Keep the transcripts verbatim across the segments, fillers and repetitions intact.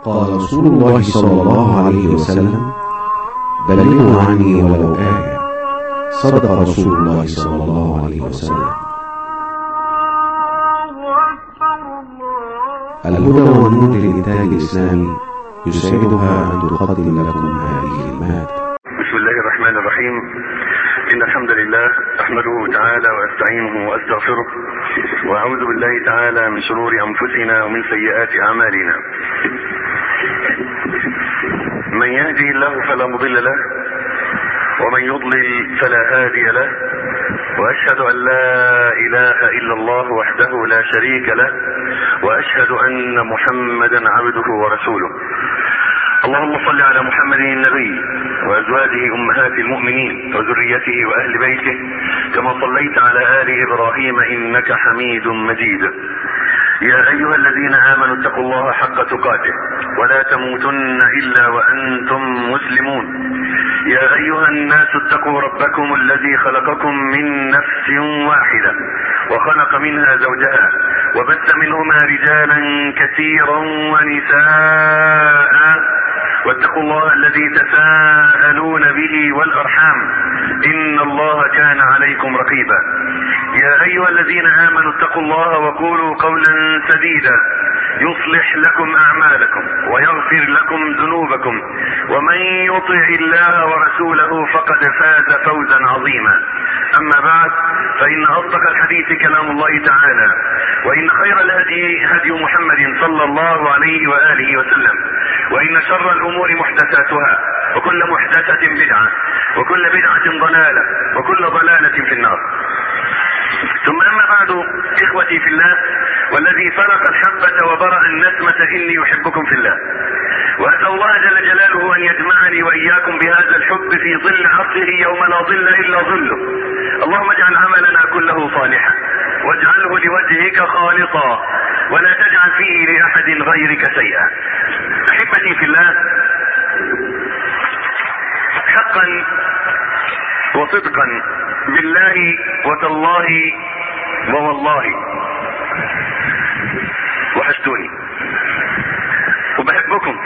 قال رسول الله صلى الله عليه وسلم: بلغوا عني ولو آية. صدق رسول الله صلى الله عليه وسلم. الهدى والنور للإنتاج الإسلامي يسعدها أن تقدم لكم هذه المادة. بسم الله الرحمن الرحيم. إن الحمد لله أحمده تعالى وأستعينه وأستغفره، وأعوذ بالله تعالى من شرور أنفسنا ومن سيئات أعمالنا. من يهدي الله فلا مضل له، ومن يضلل فلا هادي له، وأشهد أن لا إله إلا الله وحده لا شريك له، وأشهد أن محمدا عبده ورسوله. اللهم صل على محمد النبي وأزواجه أمهات المؤمنين وذريته وأهل بيته كما صليت على آل إبراهيم إنك حميد مجيد. يا أيها الذين آمنوا اتقوا الله حق تقاته ولا تموتن إلا وأنتم مسلمون. يا أيها الناس اتقوا ربكم الذي خلقكم من نفس واحدة وخلق منها زوجها وبث منهما رجالا كثيرا ونساء، واتقوا الله الذي تساءلون به والأرحام إن الله كان عليكم رقيبا. يا أيها الذين آمنوا اتقوا الله وقولوا قولا سديدا يصلح لكم أعمالكم ويغفر لكم ذنوبكم، ومن يطع الله ورسوله فقد فاز فوزا عظيما. أما بعد، فإن أصدق الحديث كلام الله تعالى، وإن خير الهدي هدي محمد صلى الله عليه وآله وسلم، وإن شر الأمور محدثاتها، وكل محدثة بدعة، وكل بدعة ضلالة، وكل ضلالة في النار. ثم أما بعد، إخوتي في الله، والذي فلق الحبة وبرأ النسمة إني يحبكم في الله، وأسأل الله جل جلاله أن يجمعني وإياكم بهذا الحب في ظل عرشه يوم لا ظل إلا ظله. اللهم اجعل عملنا كله صالحا، واجعله لوجهك خالصا، ولا تجعل فيه لأحد غيرك شيئا. أحبتي في الله، حقا وصدقا بالله وتالله ووالله وحشتوني وبحبكم،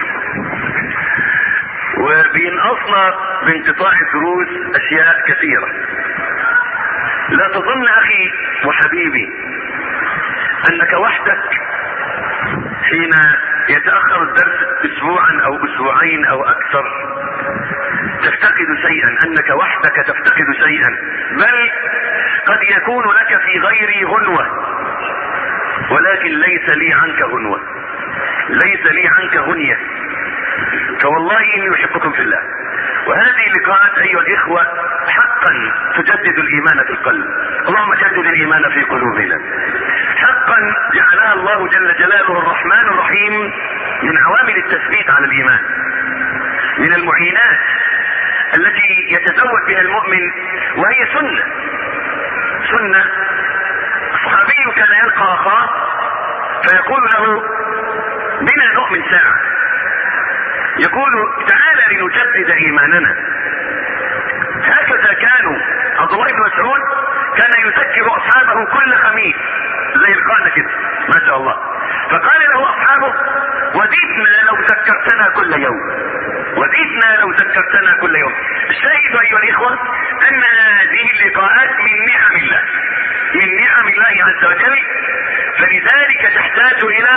وبينقصنا بانقطاع الدروس أشياء كثيرة. لا تظن أخي وحبيبي أنك وحدك حين يتأخر الدرس أسبوعا أو أسبوعين أو أكثر تفتقد شيئا، أنك وحدك تفتقد شيئا، بل قد يكون لك في غيري غنوة، ولكن ليس لي عنك غنوة، ليس لي عنك غنية. فوالله إني أحبكم في الله. وهذه اللقاءات أيها الإخوة حقا تجدد الإيمان في القلب. اللهم جدد الإيمان في قلوبنا. حقا جعلها الله جل جلاله الرحمن الرحيم من عوامل التثبيت على الإيمان، من المعينات التي يتزود بها المؤمن، وهي سنة سنة صحابي كان يلقى أخاه فيقول له: بنا نؤمن ساعة. يقول: تعالى لنجدد إيماننا. هكذا كانوا. عبد الله بن مسعود كان يذكر أصحابه كل خميس زي القاعدة كده، ما شاء الله. فقال له أصحابه: وددنا لو ذكرتنا كل يوم، وددنا لو ذكرتنا كل يوم. الشاهد أيها الإخوة أن هذه اللقاءات من نعم الله، من نعم الله عز وجل، فلذلك تحتاج إلى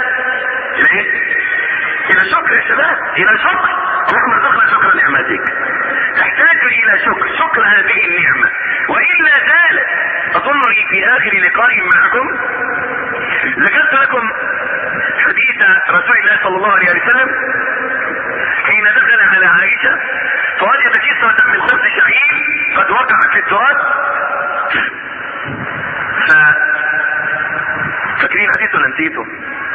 إلى شكر يا شباب، إلى شكر. اللهم ارزقنا شكر نعمتك. تحتاج إلى شكر، شكر هذه النعمة، وإلا زالت. أظنني في آخر لقاء معكم ذكرت لكم حديث رسول الله صلى الله عليه وسلم حين دخل على عائشة فوجد كسرة من خبز شعير قد وقعت في التراب. ف فاكرين حديث ولا نسيته؟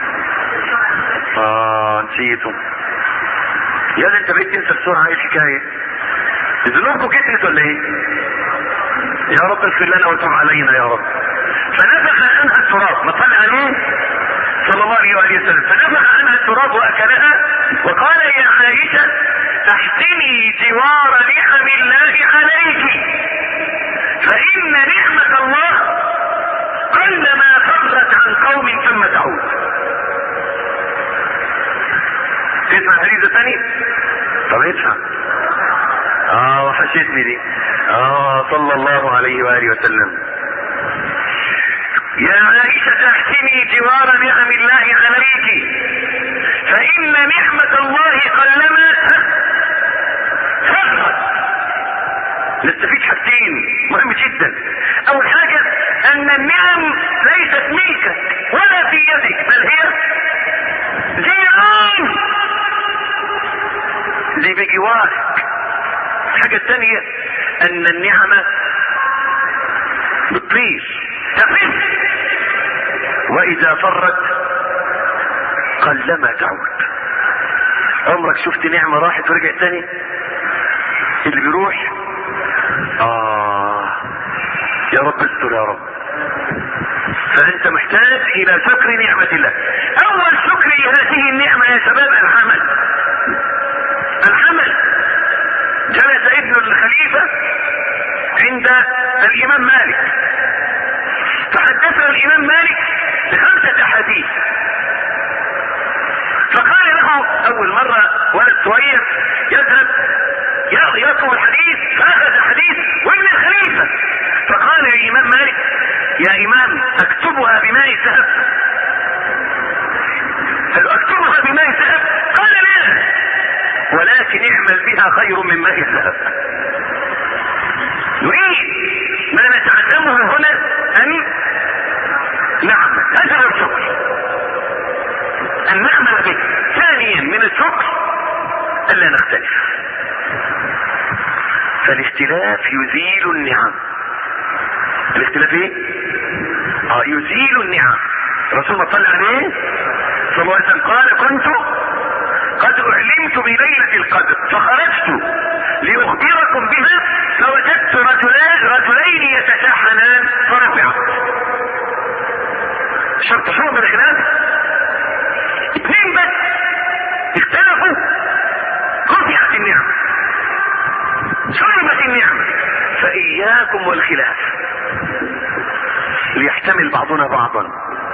اه نسيته. يا ده انت بقيت تنسى بسرعة. ايه الحكاية؟ ذنوبكم كترت ولا ايه؟ يا رب اغفر لنا وتب علينا يا رب. فنفخ عنها التراب، ما طلع عليه صلى الله عليه وسلم، فنفخ عنها التراب واكلها وقال: يا عائشة احسني جوار نعم الله عليك، فإن نعمة الله قلما فرت عن قوم ثم تعود. تسمع الحديث الثاني؟ طب اسمع. اه وحشتني دي. اه صلى الله عليه وآله وسلم. يا عائشة احسني جوار نعم الله عليك، فإن نعمة الله قلما فرت. نستفيد حاجتين مهم جدا. أول حاجة أن النعم ليست منك ولا في يدك، بل هي جيران دي بجوارك. الحاجة الثانية أن النعمة بتطير تفر، وإذا فرت قلما تعود. عمرك شفت نعمة راحت ورجعت تاني؟ اللي بيروح آه يا رب استر يا رب. فأنت محتاج إلى شكر نعمة الله. أول شكر لهذه النعمة يا شباب العمل. العمل. جلس ابن الخليفة عند الإمام مالك، فحدثنا الإمام مالك بخمسة أحاديث، فقال له أول مرة ولد صغير يذهب يطلب الحديث، فأخذ الحديث وابن الخليفة، فقال يا إمام مالك يا إمام أكتبها بماء الذهب؟ هل أكتبها بماء الذهب؟ قال لا، ولكن اعمل بها خير من ماء الذهب. نريد ما نتعلمه هنا أن نعمل، هذا هو الشكر، أن نعمل به. ثانيا من الشكر ألا نختلف، فالاختلاف يزيل النعم. الاختلاف ايه؟ اه يزيل النعم. رسول الله صلى الله عليه صلى الله عليه وسلم قال كنت قد اعلمت بليلة القدر فخرجت لاخبركم بها فوجدت رجلان رجلين يتشاحنان فرفعت. شرط شرط الخلاف اثنين بس اختلفوا رفعت النعمة، شربت النعمة. فإياكم والخلاف، ليحتمل بعضنا بعضا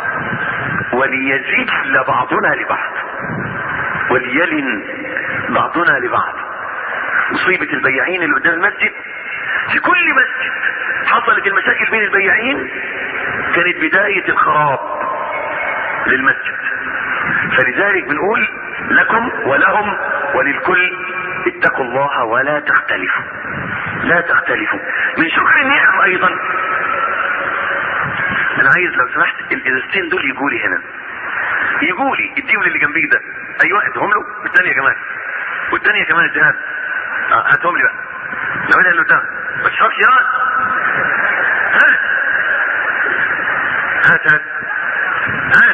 وليجل بعضنا لبعض وليلن بعضنا لبعض. مصيبة البياعين اللي قدام المسجد، في كل مسجد حصلت المشاكل بين البياعين كانت بداية الخراب للمسجد. فلذلك بنقول لكم ولهم وللكل اتقوا الله ولا تختلفوا، لا تختلفوا. من شكر النعم ايضا، انا عايز لو سمحت الازازتين دول يجولي هنا، يجولي اديهم للي جنبيك ده. ايوه اديهم له، والثانيه كمان، والثانيه كمان اديها. اه هاتهم لي بقى، لو انا اللي قدام ما تشربش يا هات هات هات هات.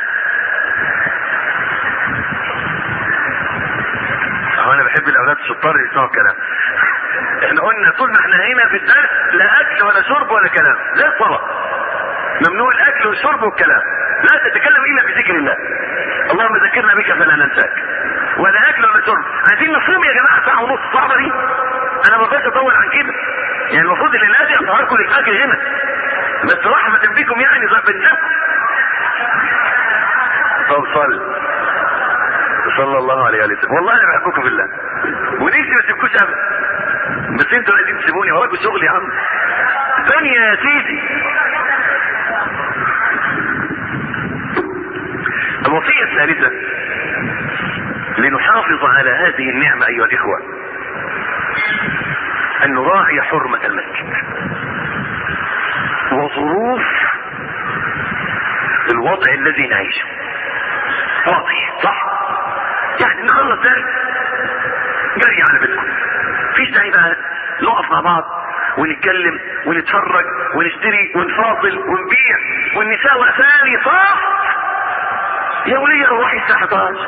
اه انا بحب الاولاد الشطار اللي يسمعوا الكلام. احنا قلنا طول ما احنا هنا في الدرس لا اكل ولا شرب ولا كلام، زي الصلاة ممنوع الاكل والشرب والكلام، لا تتكلم الا بذكر الله. اللهم ذكرنا بك فلا ننساك. ولا اكل ولا شرب. عايزين نصوم يا جماعه ساعه ونص، صعبه دي؟ انا ما بقدرش اطول عن كده، يعني المفروض اللي لازم اطهركم للاكل هنا، بس رحمه بكم يعني ضرب النفس. طب صل صلى الله عليه وسلم. والله انا بحبكم بالله ونفسي ما تسيبكوش ابدا، بس انتوا عايزين تسيبوني وراكم شغل يا عم. ثانيه يا سيدي، الوصية الثالثة لنحافظ على هذه النعمة أيها الإخوة أن نراعي حرمة المسجد وظروف الوضع الذي نعيشه. واضح صح؟ يعني نخلص درس جري على بيتكم، فيش داعي بقى نقف مع بعض ونتكلم ونتفرج ونشتري ونفاضل ونبيع والنساء وأسالي صح يا ولية. روحي الساعة احداشر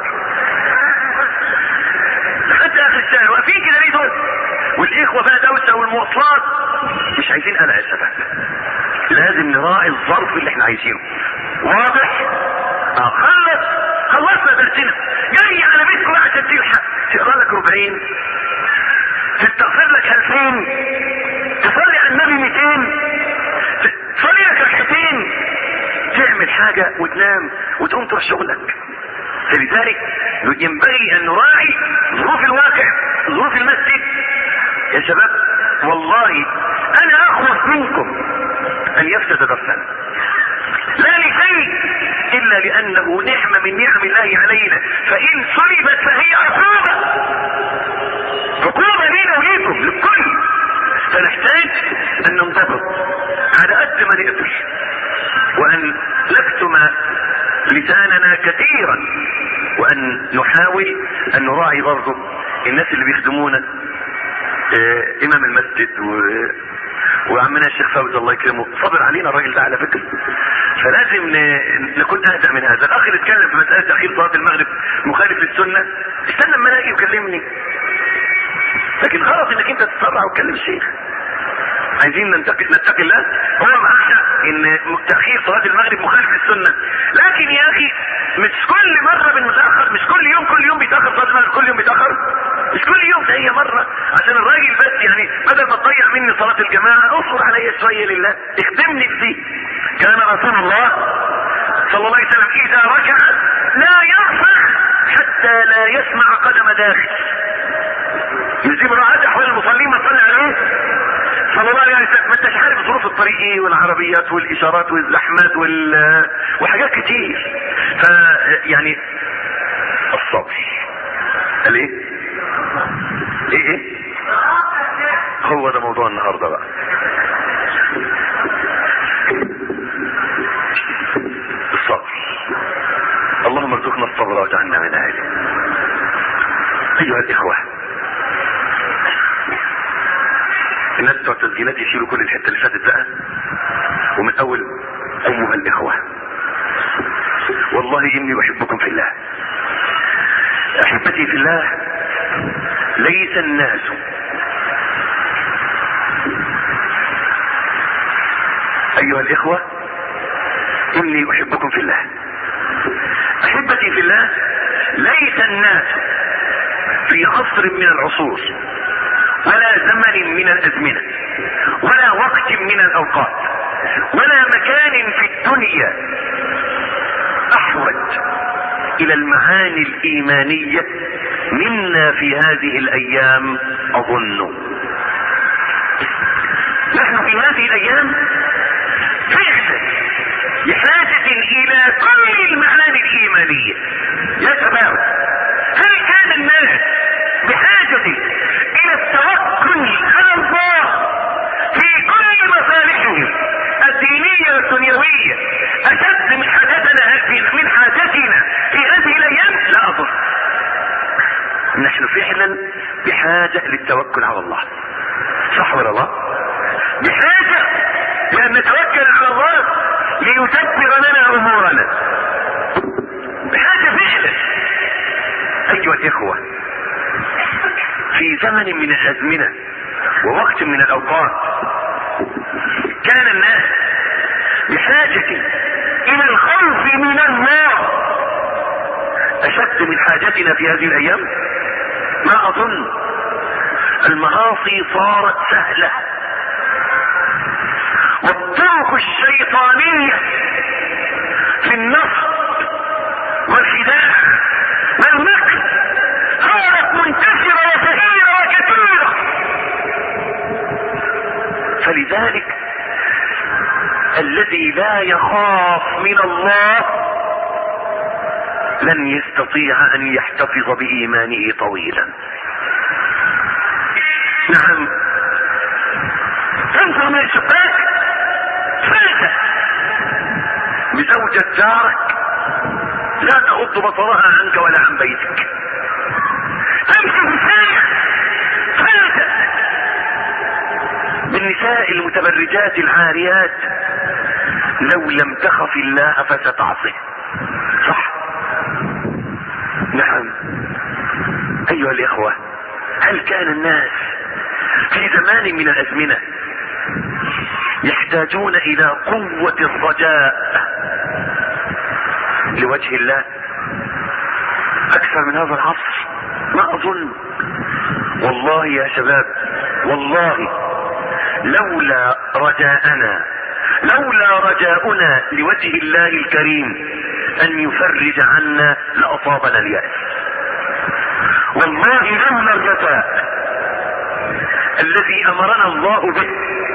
لحد اخر الشارع واقفين كده ليه دول؟ والاخوة بقى دوسة والمواصلات مش عايزين قلق يا شباب. لازم نراعي الظرف اللي احنا عايزينه. واضح؟ اه خلص خلصنا درسنا، جاي على بيتكم بقى عشان تلحق تقرا لك ربعين، تستغفر لك ألفين، تصلي على النبي مئتين، تصلي لك ركعتين، تعمل حاجة وتنام وتقوم تروح شغلك. فلذلك ينبغي ان نراعي ظروف الواقع، ظروف المسجد. يا شباب والله انا اخوف منكم ان يفسد درسنا، لا لشيء الا لانه نعمة من نعم الله علينا، فان صلبت فهي عقوبة، عقوبة لينا وليكم للكل. فنحتاج ان ننضبط على قد ما نقدر، وان نكتم لساننا كثيرا، وان نحاول ان نراعي برضه الناس اللي بيخدمونا. اه امام المسجد و... وعمنا الشيخ فوزي الله يكرمه صبر علينا الراجل ده على فكره، فلازم ن... نكون اهدى من هذا. الاخ اللي اتكلم في مساله تاخير صلاه المغرب مخالف للسنه، استنى اما الاقي وكلمني، لكن غلط انك انت تتسرع وتكلم الشيخ. عايزين نتقي نتقي الله. هو معانا ان تاخير صلاه المغرب مخالف للسنه، لكن يا اخي مش كل مره بنتاخر، مش كل يوم كل يوم بيتاخر صلاه المغرب، كل يوم بيتاخر، مش كل يوم، ده هي مره عشان الراجل بس، يعني بدل ما تضيع مني صلاه الجماعه اصبر عليا شويه لله، اخدمني في دي. كان رسول الله صلى الله عليه وسلم اذا ركع لا يرفع حتى لا يسمع قدم داخل. يجيب رعاة احوال المصلين ما صلى عليه صلى الله عليه وسلم. ما انتش عارف ظروف الطريق ايه، والعربيات والاشارات والزحمات وال... وحاجات كتير. ف يعني الصبر. قال ايه؟ ايه ايه؟ هو ده موضوع النهارده بقى. الصبر. اللهم ارزقنا الصبر واجعلنا من اهله. ايها الاخوه، الناس بتوع التسجيلات يشيلوا كل الحته اللي فاتت بقى، ومن اول ايها الاخوه والله اني احبكم في الله. احبتي في الله ليس الناس ايها الاخوه اني احبكم في الله. احبتي في الله ليس الناس في عصر من العصور ولا زمن من الازمنة ولا وقت من الاوقات ولا مكان في الدنيا احوج الى المعاني الايمانية منا في هذه الايام اظن. نحن في هذه الايام فعلا بحاجة الى كل المعاني الايمانية. يا شباب، هل كان الناس بحاجة الى التوكل على الله في كل مصالحهم الدينية والدنيوية اشد من حاجتنا من حاجتنا في هذه الايام؟ لا اظن. نحن فعلا بحاجة للتوكل على الله، صح ولا لا؟ بحاجة لان نتوكل على الله ليدبر لنا امورنا، بحاجة فعلا. ايها الاخوة، في زمن من الازمنة ووقت من الاوقات كان الناس بحاجة الى الخوف من الله اشد من حاجتنا في هذه الايام. ما اظن. المعاصي صارت سهلة، والطرق الشيطانية في النصب والخداع والمكر صارت منتشرة وكثيرة وكثيرة. فلذلك الذي لا يخاف من الله لن يستطيع ان يحتفظ بايمانه طويلا. نعم، انظر من الشباك فاجأ بزوجة جارك لا تغض بصرها عنك ولا عن بيتك. امشي في الشارع فاجأ بالنساء المتبرجات العاريات لو لم تخف الله فستعصيه. صح؟ نعم. ايها الاخوة، هل كان الناس في زمان من الازمنة يحتاجون الى قوة الرجاء لوجه الله اكثر من هذا العصر؟ ما اظن. والله يا شباب، والله لولا رجاءنا لولا رجاؤنا لوجه الله الكريم ان يفرج عنا لاصابنا اليأس. والله لولا الرجاء الذي امرنا الله به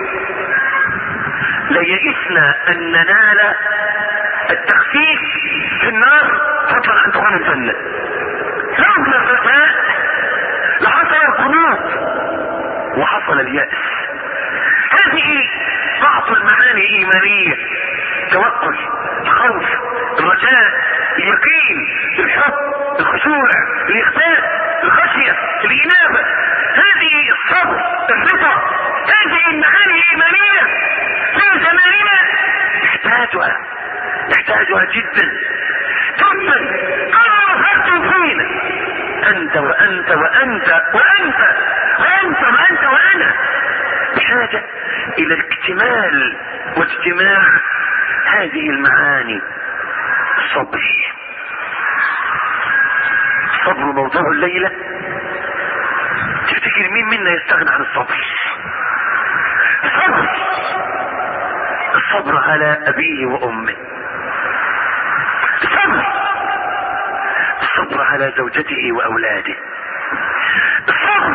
ليئسنا ان ننال التخفيف في النار فضلا عن دخول الجنة. لولا الرجاء لحصل القنوط وحصل اليأس. هذه بعض المعاني الإيمانية: توكل، الخوف، الرجاء، اليقين، الحب، الخشوع، الإخبات، الخشية، الإنابة. هذه الصبر، الرضا، هذه المعاني الإيمانية في زماننا نحتاجها نحتاجها جدا جدا. قال فرد فينا أنت وأنت وأنت وأنت وأنت وأنت وأنا بحاجة إلى الاكتمال واجتماع هذه المعاني. الصبر الصبر موضوع الليلة. تفتكر مين منا يستغنى عن الصبر؟ الصبر الصبر على أبيه وأمه، الصبر الصبر على زوجته وأولاده، الصبر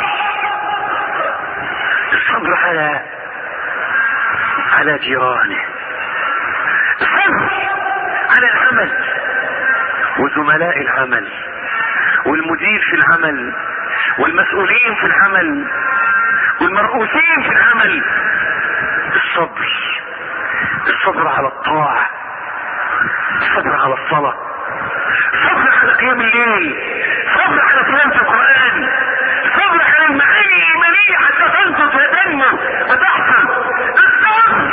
الصبر على على جيرانه، الصبر على العمل وزملاء العمل والمدير في العمل والمسؤولين في العمل والمرؤوسين في العمل. الصبر الصبر على الطاعة، الصبر على الصلاة، الصبر على قيام الليل، الصبر على تلاوة القرآن، الصبر على المعاني الإيمانية حتى تنضج وتنمو وتحصل. الصبر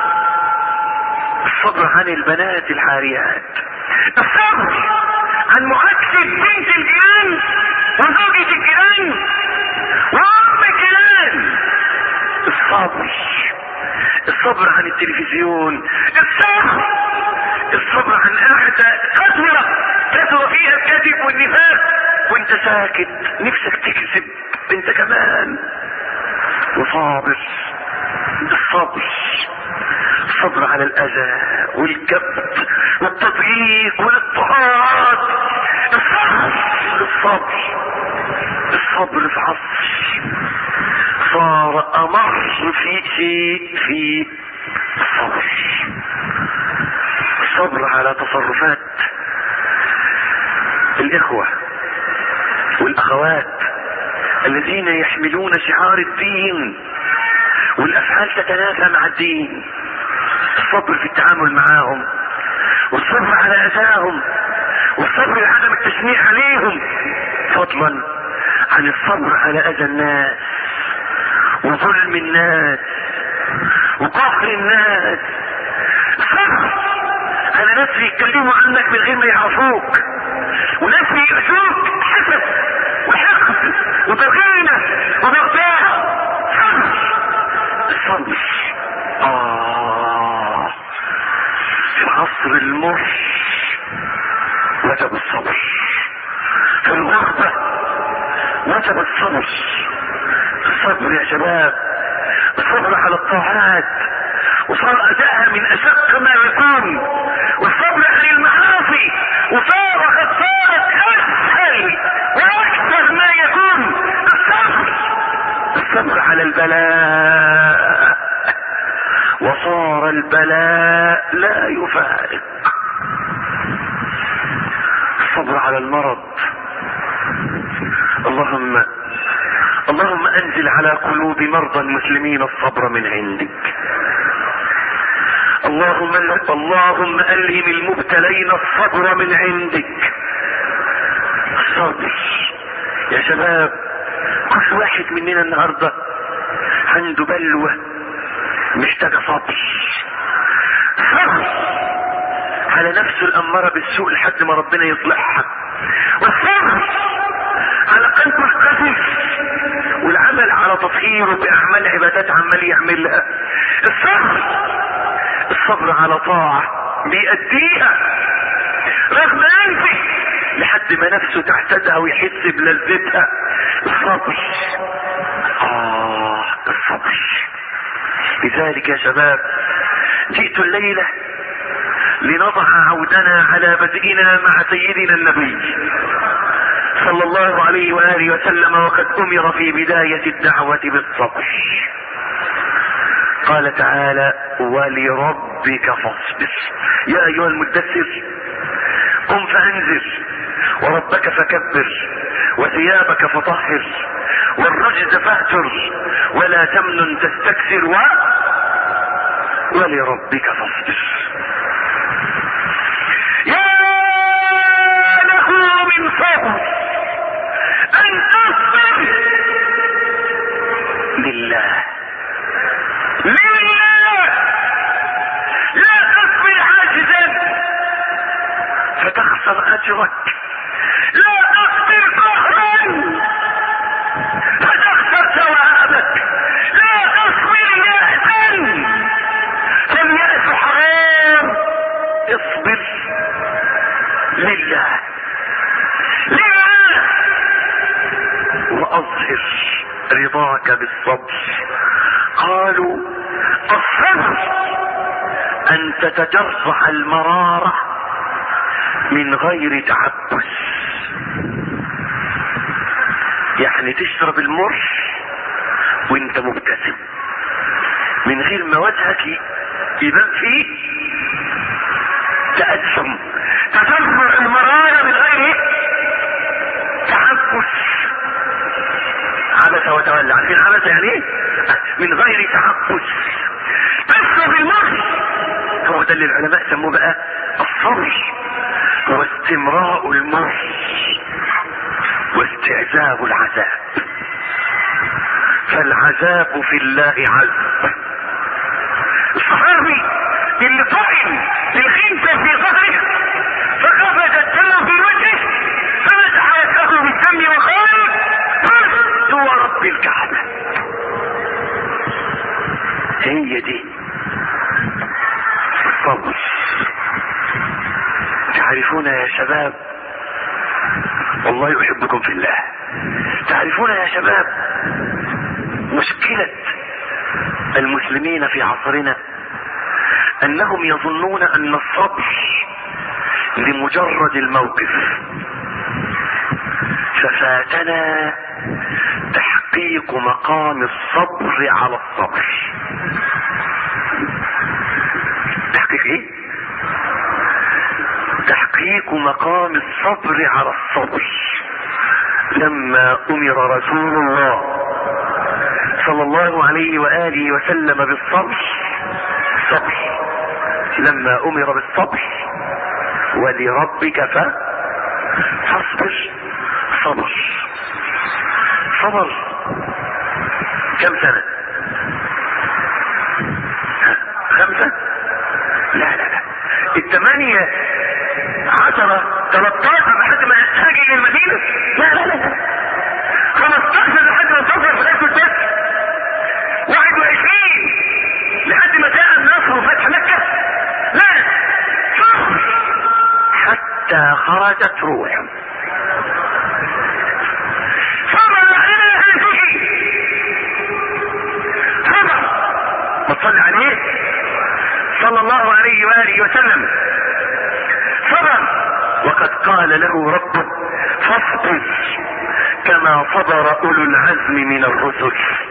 الصبر عن البنات الحاريات، الصبر عن معاكسة بنت الجيران وزوجة الجيران وأم الجيران. الصبر الصبر عن التلفزيون، الصبر الصبر عن قعدة كثرة كثر فيها الكذب والنفاق وانت ساكت نفسك تكذب انت كمان وصابر. الصبر الصبر على الاذى والكبت والتضييق والاضطهاد. الصبر الصبر الصبر في عصر صار امر في شيء في الصبر. الصبر على تصرفات الاخوة والاخوات الذين يحملون شعار الدين والافعال تتنافى مع الدين. الصبر في التعامل معهم والصبر على اذاهم والصبر على عدم التشنيع عليهم، فضلا عن الصبر على اذى الناس وظلم الناس وقهر الناس. الصبر على ناس يتكلموا عنك من غير ما يعرفوك وناس يؤذوك حسد وحقد وضغينة وبغضاء. صبر الصبر آه في عصر المر وجب الصبر، في الغربة وجب الصبر. الصبر يا شباب الصبر على الطاعات وصار اداءها من اشق ما يكون، والصبر عن المعاصي وصار قد صارت اسهل واكثر ما يكون. الصبر الصبر على البلاء وصار البلاء لا يفارق. الصبر على المرض. اللهم اللهم انزل على قلوب مرضى المسلمين الصبر من عندك. اللهم اللهم الهم المبتلين الصبر من عندك. الصبر يا شباب كل واحد مننا النهارده عنده بلوه محتاجه صبر. صبر على نفسه الاماره بالسوء لحد ما ربنا يصلحها، والصبر على قلبه القذف والعمل على تطهيره باعمال عبادات عمال يعملها. الصبر الصبر على طاعة بيأديها رغم انفه لحد ما نفسه تحتدها ويحس بلذتها. الصبر آه الصبر. لذلك يا شباب جئت الليلة لنضع عودنا على بدئنا مع سيدنا النبي صلى الله عليه وآله وسلم، وقد أمر في بداية الدعوة بالصبر. قال تعالى: ولربك فاصبر. يا أيها المدثر قم فأنذر، وربك فكبر، وثيابك فطهر، والرجز فاهجر، ولا تمنن تستكثر، و... ولربك فاصبر. يا له من صبر أن تصبر لله لله، لا تصبر عاجزا فتخسر أجرك، لا تصبر قهرا فتخسر ثوابك، لا تصبر يأسا فاليأس حرام. اصبر لله لله، وأظهر رضاك بالصبر. قالوا: الصبر أن تتجرع المرارة من غير تعبس، يعني تشرب المر وانت مبتسم من غير ما وجهك يبان فيه تأثم. تجرع المرارة من غير تعبس. عبس وتولى، عارفين عبس يعني ايه؟ من غير تعبس تشرب المر. هو ده اللي العلماء سموه بقى الصبر، هو استمراء المر واستعذاب العذاب. فالعذاب في الله عز. الصحابي اللي طعن الخنجر في ظهره فخرج الدم في وجهه فمسح وجهه بالدم وقال: قلت ورب الكعبة. هي دي الصبر. تعرفون يا شباب، والله أحبكم في الله، تعرفون يا شباب مشكلة المسلمين في عصرنا أنهم يظنون أن الصبر لمجرد الموقف، ففاتنا تحقيق مقام الصبر على الصبر. تحقيق ايه؟ تحقيق مقام الصبر على الصبر. لما أمر رسول الله صلى الله عليه وآله وسلم بالصبر صبر، لما أمر بالصبر ولربك فاصبر صبر. صبر كم سنة؟ خمسة؟ لا لا لا، الثمانية عشرة ثلاثة لحد ما هاجي للمدينة. لا لا لا، خمستاشر لحد ما انتصر في الأسود بس، واحد وعشرين لحد ما جاء النصر وفتح مكة. لا، صبر حتى خرجت روحه. صبر على أنفسه، صبر وصلى عليه صلى الله عليه وآله وسلم. صبر وقد قال له ربه: فاصبر كما صبر أولو العزم من الرسل.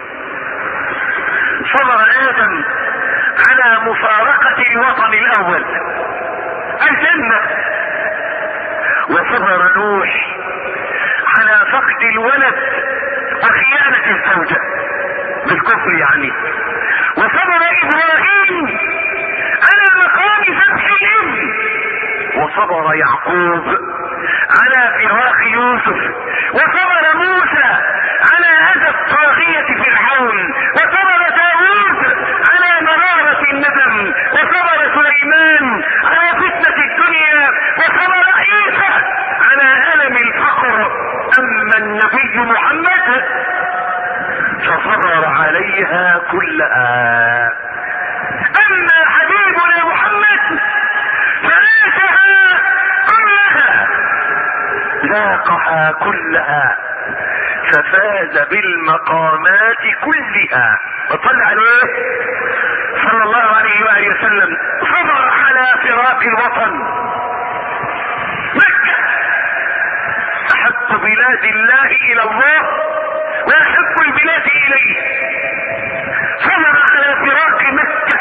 صبر آدم على مفارقة الوطن الأول الجنة، وصبر نوح على فقد الولد وخيانة الزوجة بالكفر يعني، وصبر إبراهيم على مقام ذبح الابن، وصبر يعقوب على فراق يوسف، وصبر موسى على أذى الطاغية فرعون، وصبر داود على مرارة الندم، وصبر سليمان على فتنة الدنيا، وصبر عيسى على ألم الفقر. أما النبي محمد فصبر عليها كلها. أما حبيبنا محمد فعاشها كلها، ذاقها كلها، ففاز بالمقامات كلها. وصل عليه صلى الله عليه وآله وسلم. صبر على فراق الوطن. مكة احب بلاد الله الى الله واحب البلاد اليه. صبر على فراق مكة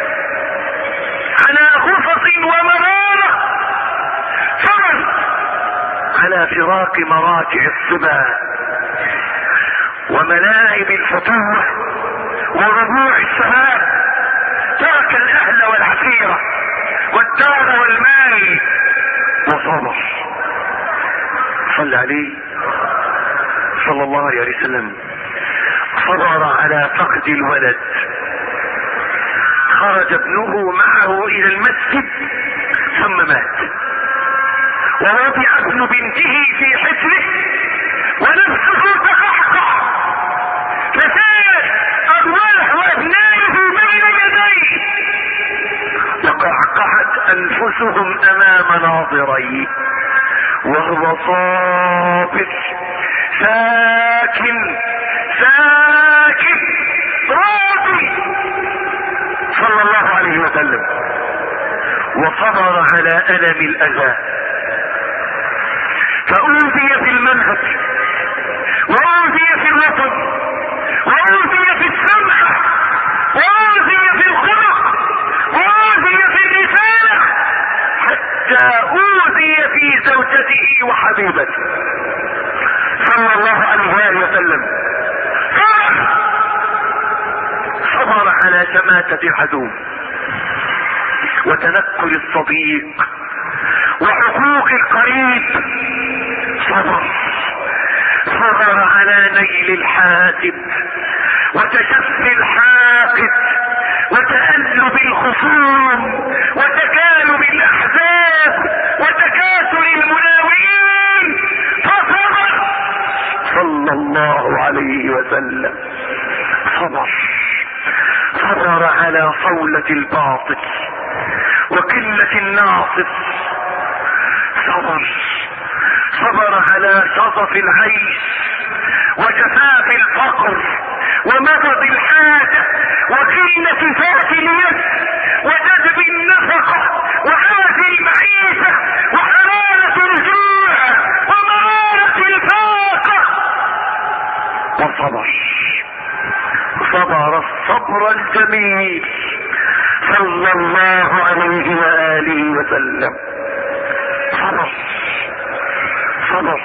على غصص ومرارة، صبر على فراق مراجع الصبا وملاعب الفتوة وربوع الشباب. ترك الاهل والعشيرة والدار والمال وصبر. صلى عليه صلى الله عليه وسلم. صبر على فقد الولد. خرج ابنه معه الى المسجد ثم مات، ووضع ابن بنته في حجره ونفسه تقحقع، فسالت ارواح وابنائه بين يديه وقعقعت انفسهم امام ناظريه وهو صابر ساكن ساكن راضي صلى الله عليه وسلم. وصبر على الم الاذى، فأوذي في المنهج وأوذي في الوطن وأوذي في السمعة وأوذي في الخلق وأوذي في الرسالة، حتى أوذي في زوجته وحبيبته صلى الله عليه وسلم. صبر صبر على شماتة العدو وتنكر الصديق وحقوق القريب. صبر صبر على نيل الحاسد وتشفي الحاقد وتألب الخصوم وتكالب الاحزاب وتكاثر المناوئين. فصبر صلى الله عليه وسلم. صبر صبر على صولة الباطل وقلة الناصف. صبر صبر على شظف العيش وجفاف الفقر ومرض الحاجة وقلة ذات اليد وجذب النفقة وعاز المعيشة وحرارة الجوع ومرارة الفاقة. وصبر صبر الصبر الجميل صلى الله عليه وآله وسلم. صبر صبر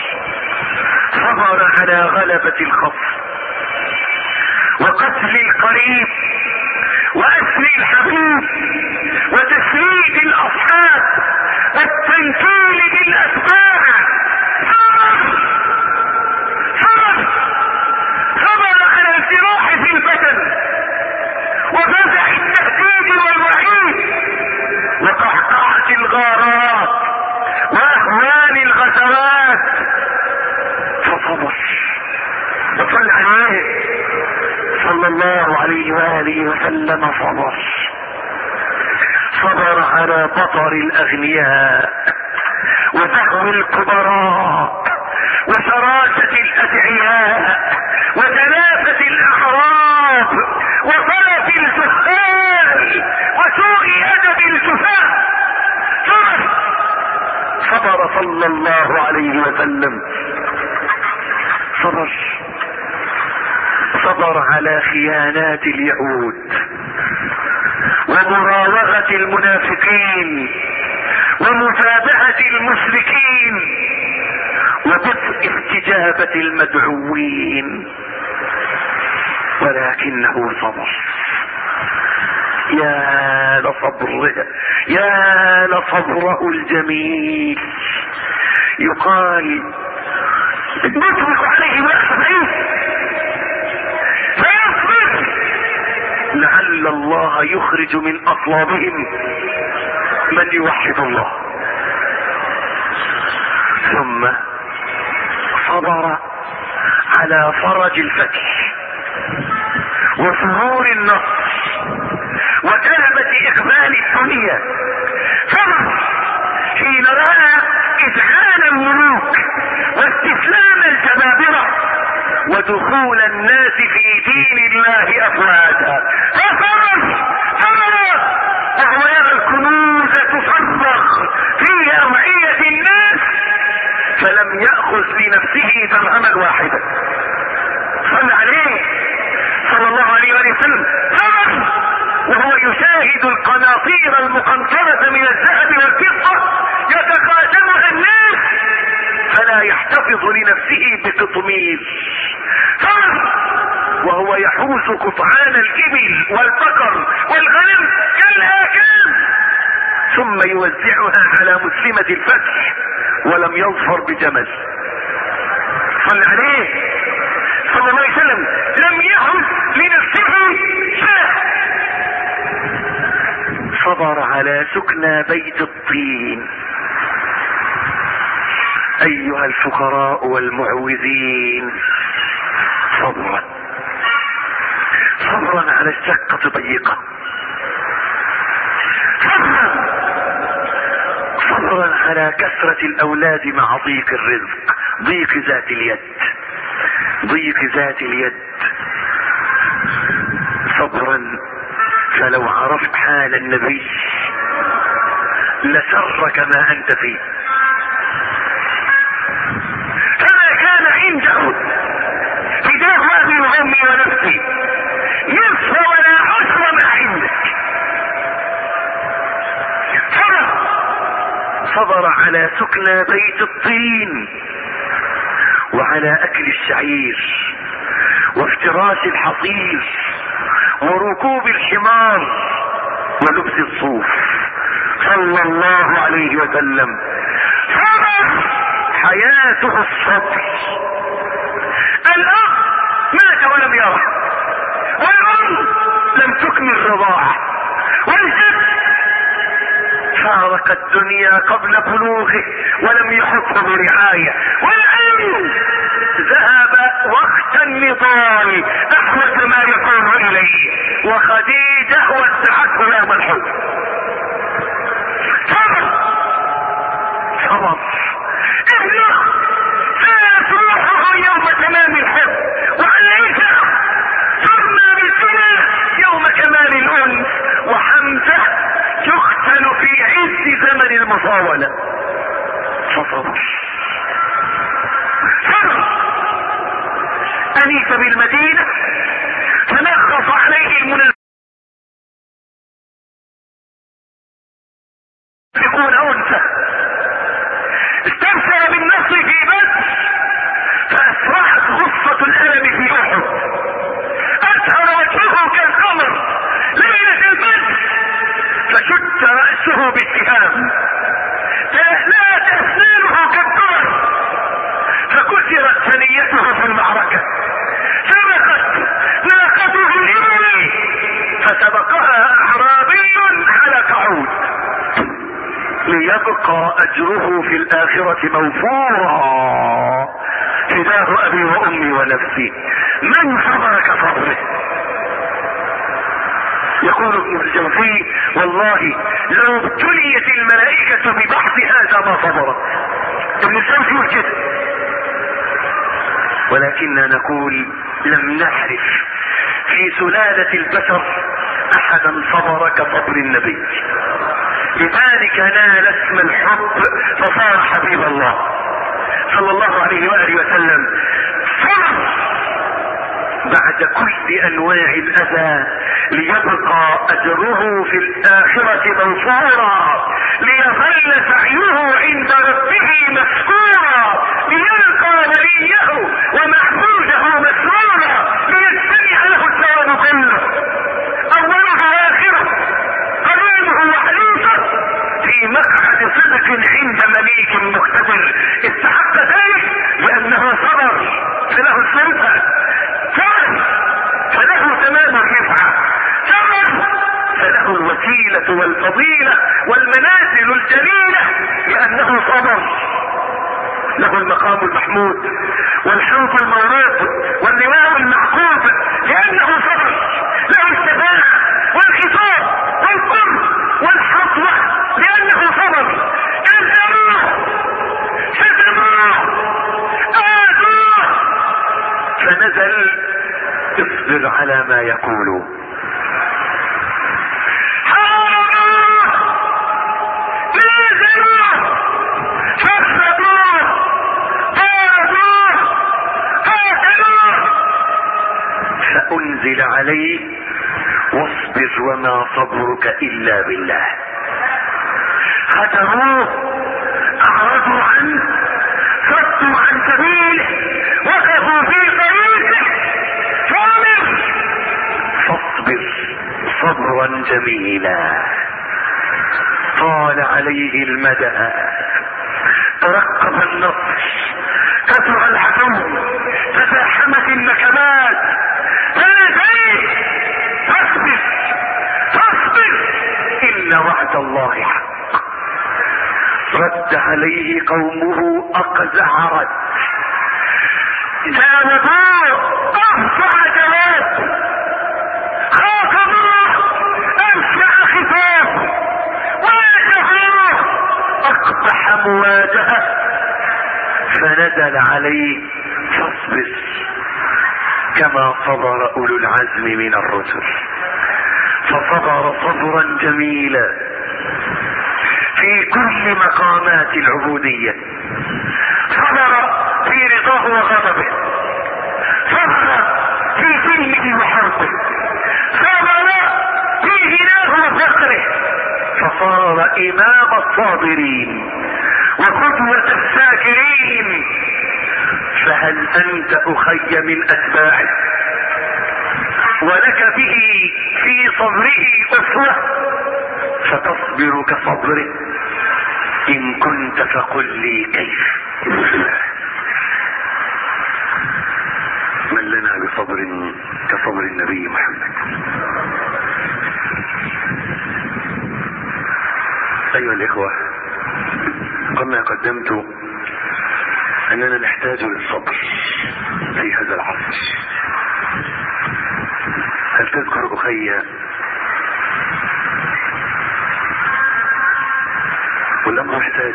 صبر على غلبة الخصم وقتل القريب وأسر الحبيب وتسريد الأصحاب والتنكيل بالأتباع. صبر صبر صبر على الجراح في البدن وفزع التهديد والوعيد وقعقعة الغارات واهوال الغزوات. فصبر وصل عليه صلى الله عليه وآله وسلم. صبر صبر على بطر الاغنياء وزهو الكبراء وشراسة الادعياء وتلافة الاعراب وطلب الجهال وسوء ادب الجفاة. صبر صبر صلى الله عليه وسلم. صبر صبر على خيانات اليهود ومراوغة المنافقين ومتابعة المشركين وبطء استجابة المدعوين، ولكنه صبر. يا لصبر يا لصبره الجميل. يقال نطلق عليه ويحفظ فيصبر لعل الله يخرج من اصلابهم من يوحد الله. ثم صبر على فرج الفتح وسرور النصر وجلبة اقبال الدنيا. صبر حين رأى اذعان الملوك واستسلام الجبابرة ودخول الناس في دين الله افواجا. فصبر صبر وهو يرى الكنوز لنفسه درهما واحدا. صلى عليه صلى الله عليه وسلم صبر وهو يشاهد القناطير المقنطرة من الذهب والفضة يتخاتمها الناس فلا يحتفظ لنفسه بقطمير. صبر وهو يحوز قطعان الإبل والبقر والغنم كالآكام ثم يوزعها على مسلمة الفتح ولم يظفر بجمل. صلى عليه صلى الله عليه وسلم لم يحوز لنفسه شيء. صبر على سكنى بيت الطين. ايها الفقراء والمعوذين صبرا صبرا على الشقة ضيقة، صبرا صبرا على كثرة الاولاد مع ضيق الرزق، ضيق ذات اليد ضيق ذات اليد. صبرا فلو عرفت حال النبي لسرك ما انت فيه. فما كان عنده فداه ابي وامي ونفسي نصف ولا عشر ما عندك. صبر صبر على سكنى بيت الطين وعلى اكل الشعير وافتراش الحصير وركوب الحمار ولبس الصوف صلى الله عليه وسلم. صبر حياته الصبر. الاب مات ولم يره، والام لم تكمل رضاعه، والجد فارق الدنيا قبل بلوغه ولم يحطه برعايه، والعلم ذهب وقت النضال احوج ما يكون اليه، وخديجه ودعته يوم الحب. صبر صبر اهلا سالت روحه يوم تمام الحب، وعليها ثم بالزنا يوم كمال الانس، وحمزه يقتل في عز زمن المطاولة. فصبر صبر. أنيس بالمدينة تنغص عليه المنافقون أنثى، استمتع بالنصر في بدر فأسرعت غصة الألم في أحد، أسهر وجهه كالقمر ليلة البدر فشد رأسه بالسهام، تلهلات أسنانه كالدرر فكسرت ثنيته في المعركة، سبقت ناقته الإبل فسبقها أعرابي على قعود ليبقى أجره في الآخرة موفورا. فداه أبي وأمي ونفسي، من صبر كصبره. يقول ابن الجوزي والله لو ابتليت الملائكة ببحث هذا ما صبر. ابن الجوزي كده، ولكننا نقول لم نعرف في سلالة البشر احدا صبر كصبر النبي، لذلك نال اسم الحب فصار حبيب الله صلى الله عليه وآله وسلم. صبر بعد كل انواع الاذى ليبقى اجره في الاخرة منصورا، ليظل سعيه عند ربه مذكورا، ليلقى وليه ومحبوبه مسرورا، ليجتمع له الثواب كله اوله واخره قريبه وحليفه في مقعد صدق عند مليك مقتدر استحق ذلك لانه صبر فله السلطه، صبر فله تمام الرفعه، صبر فله الوسيله والفضيله والمنازل الجليله لانه صبر، له المقام المحمود والحوض المورود واللواء المعقود لانه صبر، له الشفاعه والخطاب والقرب والحظوه لانه صبر. كذبوه شتموه آذوه فنزل اصبر على ما يقولون. حاربوه نزلوه فاخذوه طردوه ما انزل عليه واصبر وما صبرك الا بالله. هجروه، اعرضوا عنه، صدوا عن سبيله، وقفوا في طريقه، فاصبر فاصبر صبرا جميلا. طال عليه المدى، ترقب النصر، كثر العدو، تزاحمت النكبات، فلذلك فاصبر فاصبر ان وعد الله حق. رد عليه قومه اقزع رد، جاوبوه افصح جواب، خاطبوه افشع خطاب، واجهوه اقبح مواجهه. فنزل عليه فاصبر كما صبر اولو العزم من الرسل. فصبر صبرا جميلا في كل مقامات العبودية. صبر في رضاه وغضبه، صبر في سلمه وحربه، صبر في غناه وفقره، فصار امام الصابرين وقدوة الساكرين. فهل انت اخي من اتباعه ولك به في صبره اسوة فتصبر كصبره؟ ان كنت فقل لي كيف. من لنا بصبر كصبر النبي محمد. ايها الاخوة، كما قدمت اننا نحتاج للصبر في هذا العصر. هل تذكر اخي والامر محتاج،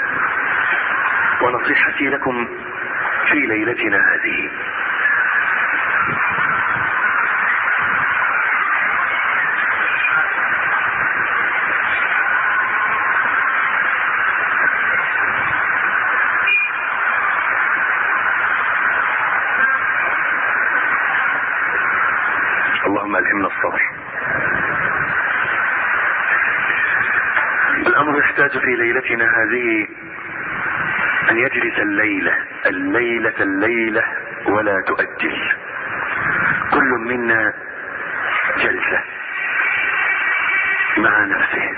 ونصيحتي لكم في ليلتنا هذه اللهم الهمنا الصبر. الامر يحتاج في ليلتنا هذه ان يجلس الليلة الليلة الليلة ولا تؤجل. كل منا جلسة مع نفسه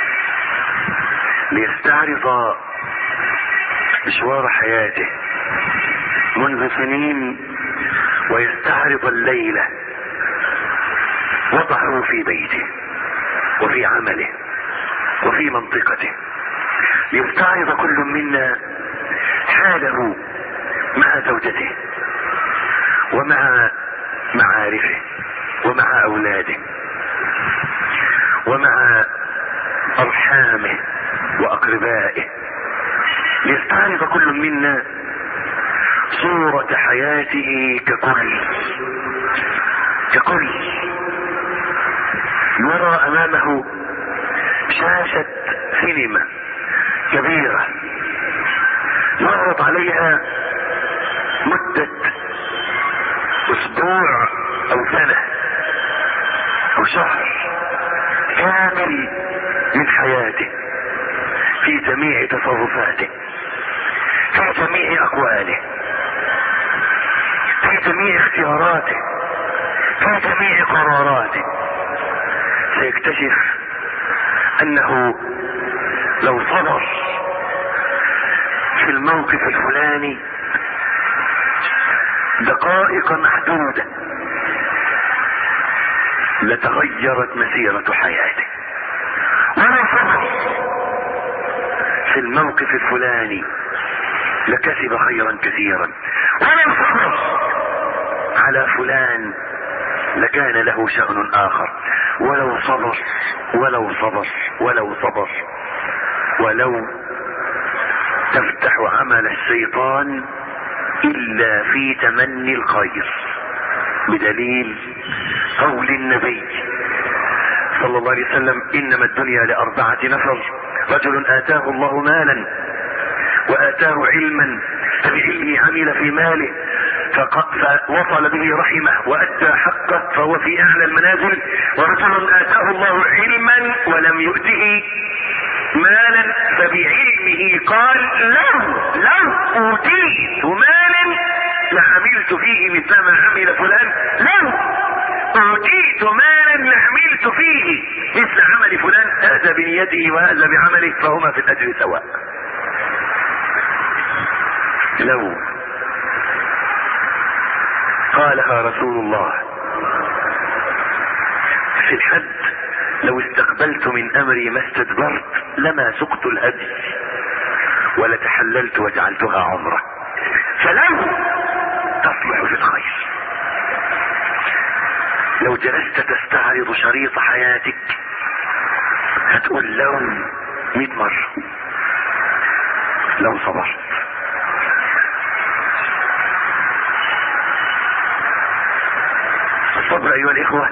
ليستعرض مشوار حياته منذ سنين، ويستعرض الليلة وضعه في بيته وفي عمله وفي منطقته. ليستعرض كل منا حاله مع زوجته ومع معارفه ومع اولاده ومع ارحامه واقربائه. ليستعرض كل منا صورة حياته ككل ككل يرى امامه شاشة سينما كبيرة يعرض عليها مدة اسبوع او سنة او شهر كامل من حياته، في جميع تصرفاته، في جميع اقواله، في جميع اختياراته، في جميع قراراته. سيكتشف انه لو صبر في الموقف الفلاني دقائق محدودة لتغيرت مسيرة حياته، ولو صبر في الموقف الفلاني لكسب خيرا كثيرا، ولو صبر على فلان لكان له شأن آخر، ولو صبر ولو صبر ولو صبر ولو تفتح عمل الشيطان إلا في تمني الخير، بدليل قول النبي صلى الله عليه وسلم: إنما الدنيا لأربعة نفر: رجل آتاه الله مالا وآتاه علما فبعلمه عمل في ماله، فوصل به رحمه وأدى حقه فهو في أعلى المنازل. ورجل آتاه الله علما ولم يؤته مالا فبعلمه قال لو لو أوتيت مالا لعملت فيه مثل ما عمل فلان، لو أوتيت مالا لعملت فيه مثل عمل فلان. هذا بنيته وهذا بعمله فهما في الأجر سواء. لو قالها رسول الله في الحج: لو استقبلت من امري ما استدبرت لما سقت الهدي ولتحللت وجعلتها عمره. فلو تصلح في الخير. لو جلست تستعرض شريط حياتك هتقول لو مئة مرة لو صبرت. الصبر ايها الاخوة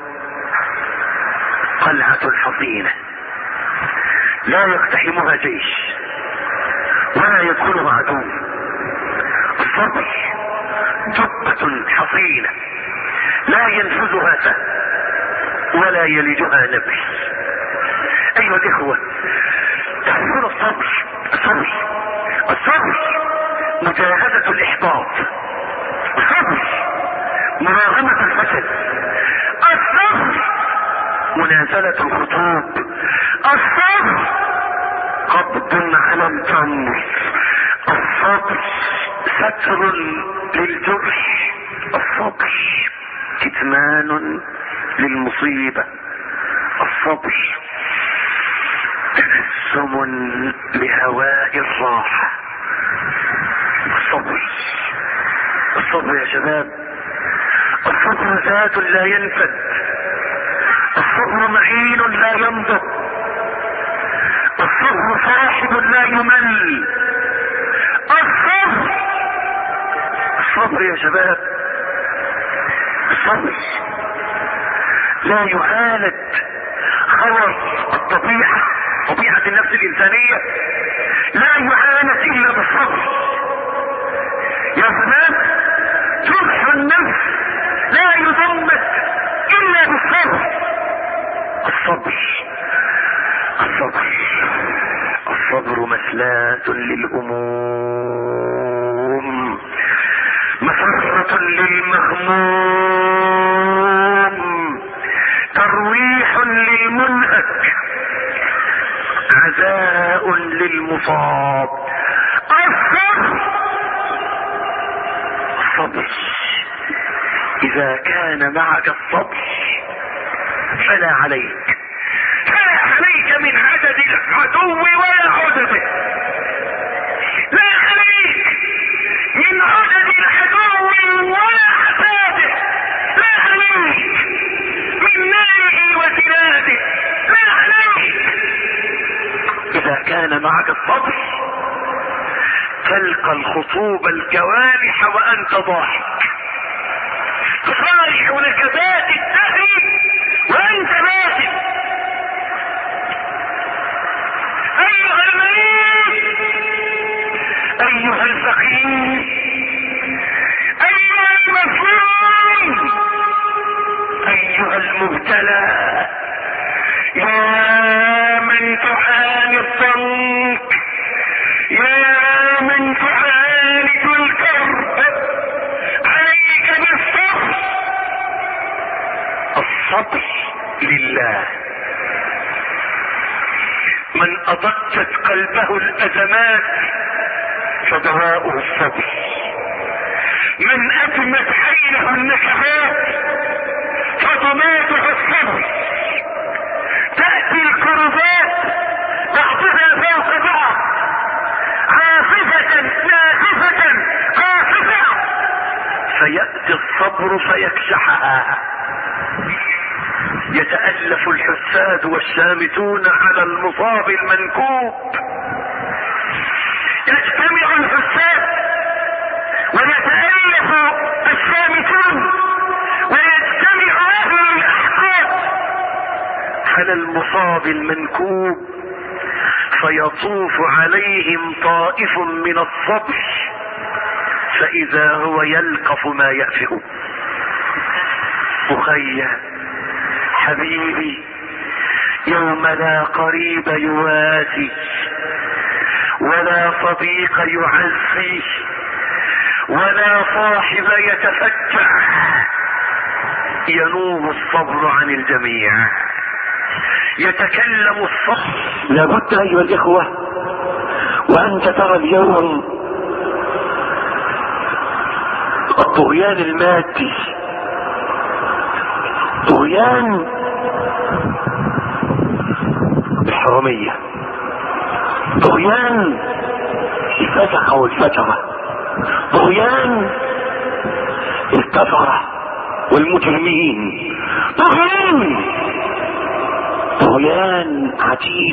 قلعة حصينة لا يقتحمها جيش ولا يدخلها عدو. الصبر جبة حصينة لا ينفذها سهم ولا يلجها نبل. ايها الاخوة تحصيل الصبر الصبر الصبر مجاهدة الاحباط، الصبر مراغمة الفشل، الصبر منازلة الخطوب، الصبر قبض على التمر، الصبر ستر للجرح، الصبر كتمان للمصيبة، الصبر تنسم لهواء الراحة. الصبر الصبر يا شباب الصبر ذات لا ينفد، الصبر معين لا ينضب، الصبر صاحب لا يمل. الصبر الصبر يا شباب الصبر لا يعالج خور الطبيعة، طبيعة النفس الإنسانية لا يعالج إلا بالصبر. يا شباب جرح النفس لا يضمد إلا بالصبر. الصبر الصبر الصبر مسلاة للهموم، مسرة للمغموم، ترويح للمنهك، عزاء للمصاب. الصبر الصبر إذا كان معك الصبر فلا عليك فلا عليك من عدد العدو ولا عدده، لا عليك من عدد العدو ولا حساده، لا عليك من ماله وزلاده، لا عليك. إذا كان معك الصبر تلقى الخطوب الكوالح وأنت ضاحك، تصالح نكبات الدهر وأنت باسم. أيها المريض، أيها الفقير، أيها المظلوم، أيها المبتلى، يا من تعاني الضنك، يا من تعالج الكرب، عليك بالصبر. الصبر لله. من أضجت قلبه الأزمات فدواؤه الصبر، من أدمت حيله النكبات فضماته الصبر. تأتي الكربات بعضها فوق بعض، عاصفة ناسفة قاصفة، فيأتي الصبر فيكشحها. يتألف الحساد والشامتون على المصاب المنكوب، يجتمع الحساد ويتألف الشامتون ويجتمع أهل الأحقاد على المصاب المنكوب، فيطوف عليهم طائف من الصبر فاذا هو يلقف ما يأفئ. اخي حبيبي، يوم لا قريب يواسي ولا صديق يعزي ولا صاحب يتفتح، ينوب الصبر عن الجميع، يتكلم الصبر. لابد ايها الاخوة وانت ترى اليوم الطغيان المادي، طغيان الحرامية، طغيان الفسقة والفترة، طغيان الكفرة والمجرمين، طغيان طغيان عجيب.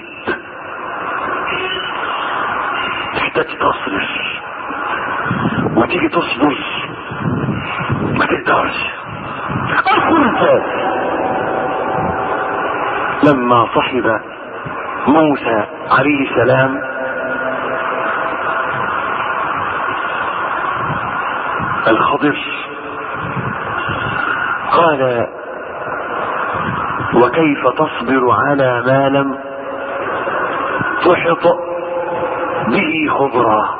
تحتاج تصبر وتيجي تصبر ما تقدرش. اذكر لما صحب موسى عليه السلام الخضر قال: وكيف تصبر على ما لم تحط به خضرا؟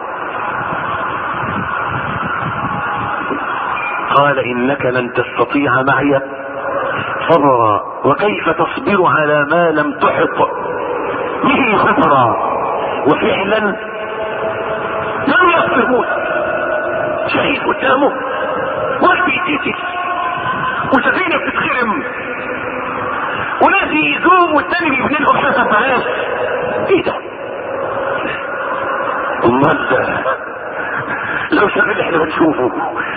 قال: انك لن تستطيع معي صبرا. وكيف تصبر على ما لم تحط به خضرا؟ وفعلا لم يصبر موسى، شايف قدامه واحد بيتقتل وسفينه بتتخرم وناس يزوم والتاني بيبني لهم حسب بلاش. ايه ده؟ امال ده لو شاف اللي احنا بنشوفه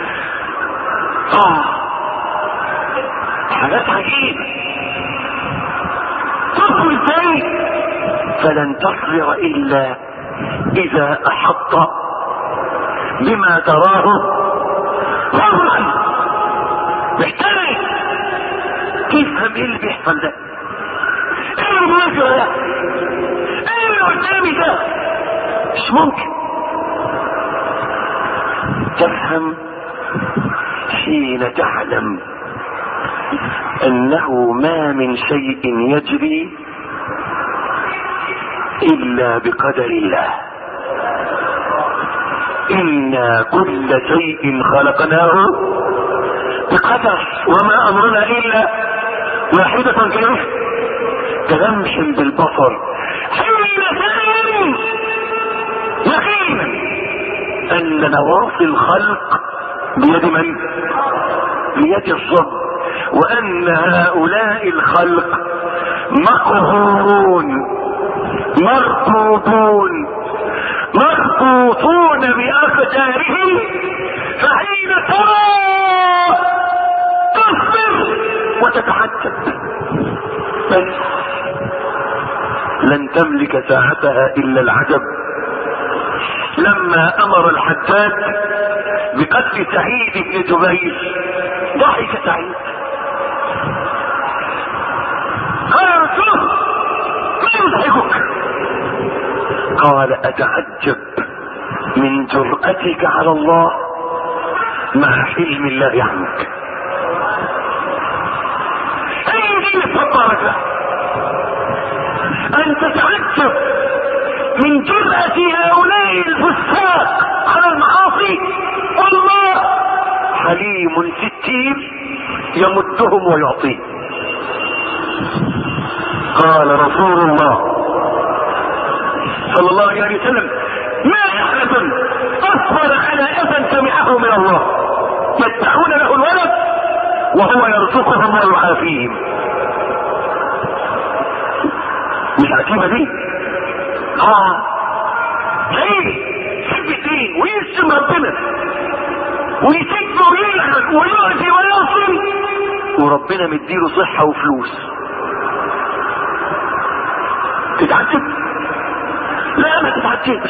اه حاجات عجيبه. تصبر ازاي؟ فلن تصبر الا اذا احط بما تراه صبرا. محتاج تفهم ايه اللي بيحصل ده، ايه اللي بيجرى ده، ايه اللي قدامي ده. مش ممكن تفهم حين تعلم انه ما من شيء يجري الا بقدر الله. إنا كل شيء خلقناه بقدر وما أمرنا إلا واحدة كيف كلمح بالبصر حين تعلم يقينا أن نواصي الخلق بيد من؟ بيد الرب، وأن هؤلاء الخلق مقهورون مربوطون مربوطون بأقدارهم. فحين ترى تصبر وتتحجب بس لن تملك ساعتها إلا العجب. لما أمر الحجاج بقتل سعيد بن جبير ضحك سعيد، قال يا رسول ما يضحكك؟ قال: أتعجب من جرأتك على الله مع حلم الله عنك. أي دين فطرك أن تتعجب من جرأة هؤلاء الفساق على المعاصي، والله حليم ستير يمدهم ويعطيه. قال رسول الله صلى الله عليه وسلم: ما أحد أصبر على أذى سمعه من الله يدعون له الولد وهو يرزقهم ويعافيهم. مش عجيبة دي؟ اه ليه يحب الدين ويشتم ربنا ويسب ويلعن ويؤذي ويصل وربنا مديله صحة وفلوس؟ تتعجب؟ لا ما تتعجبش،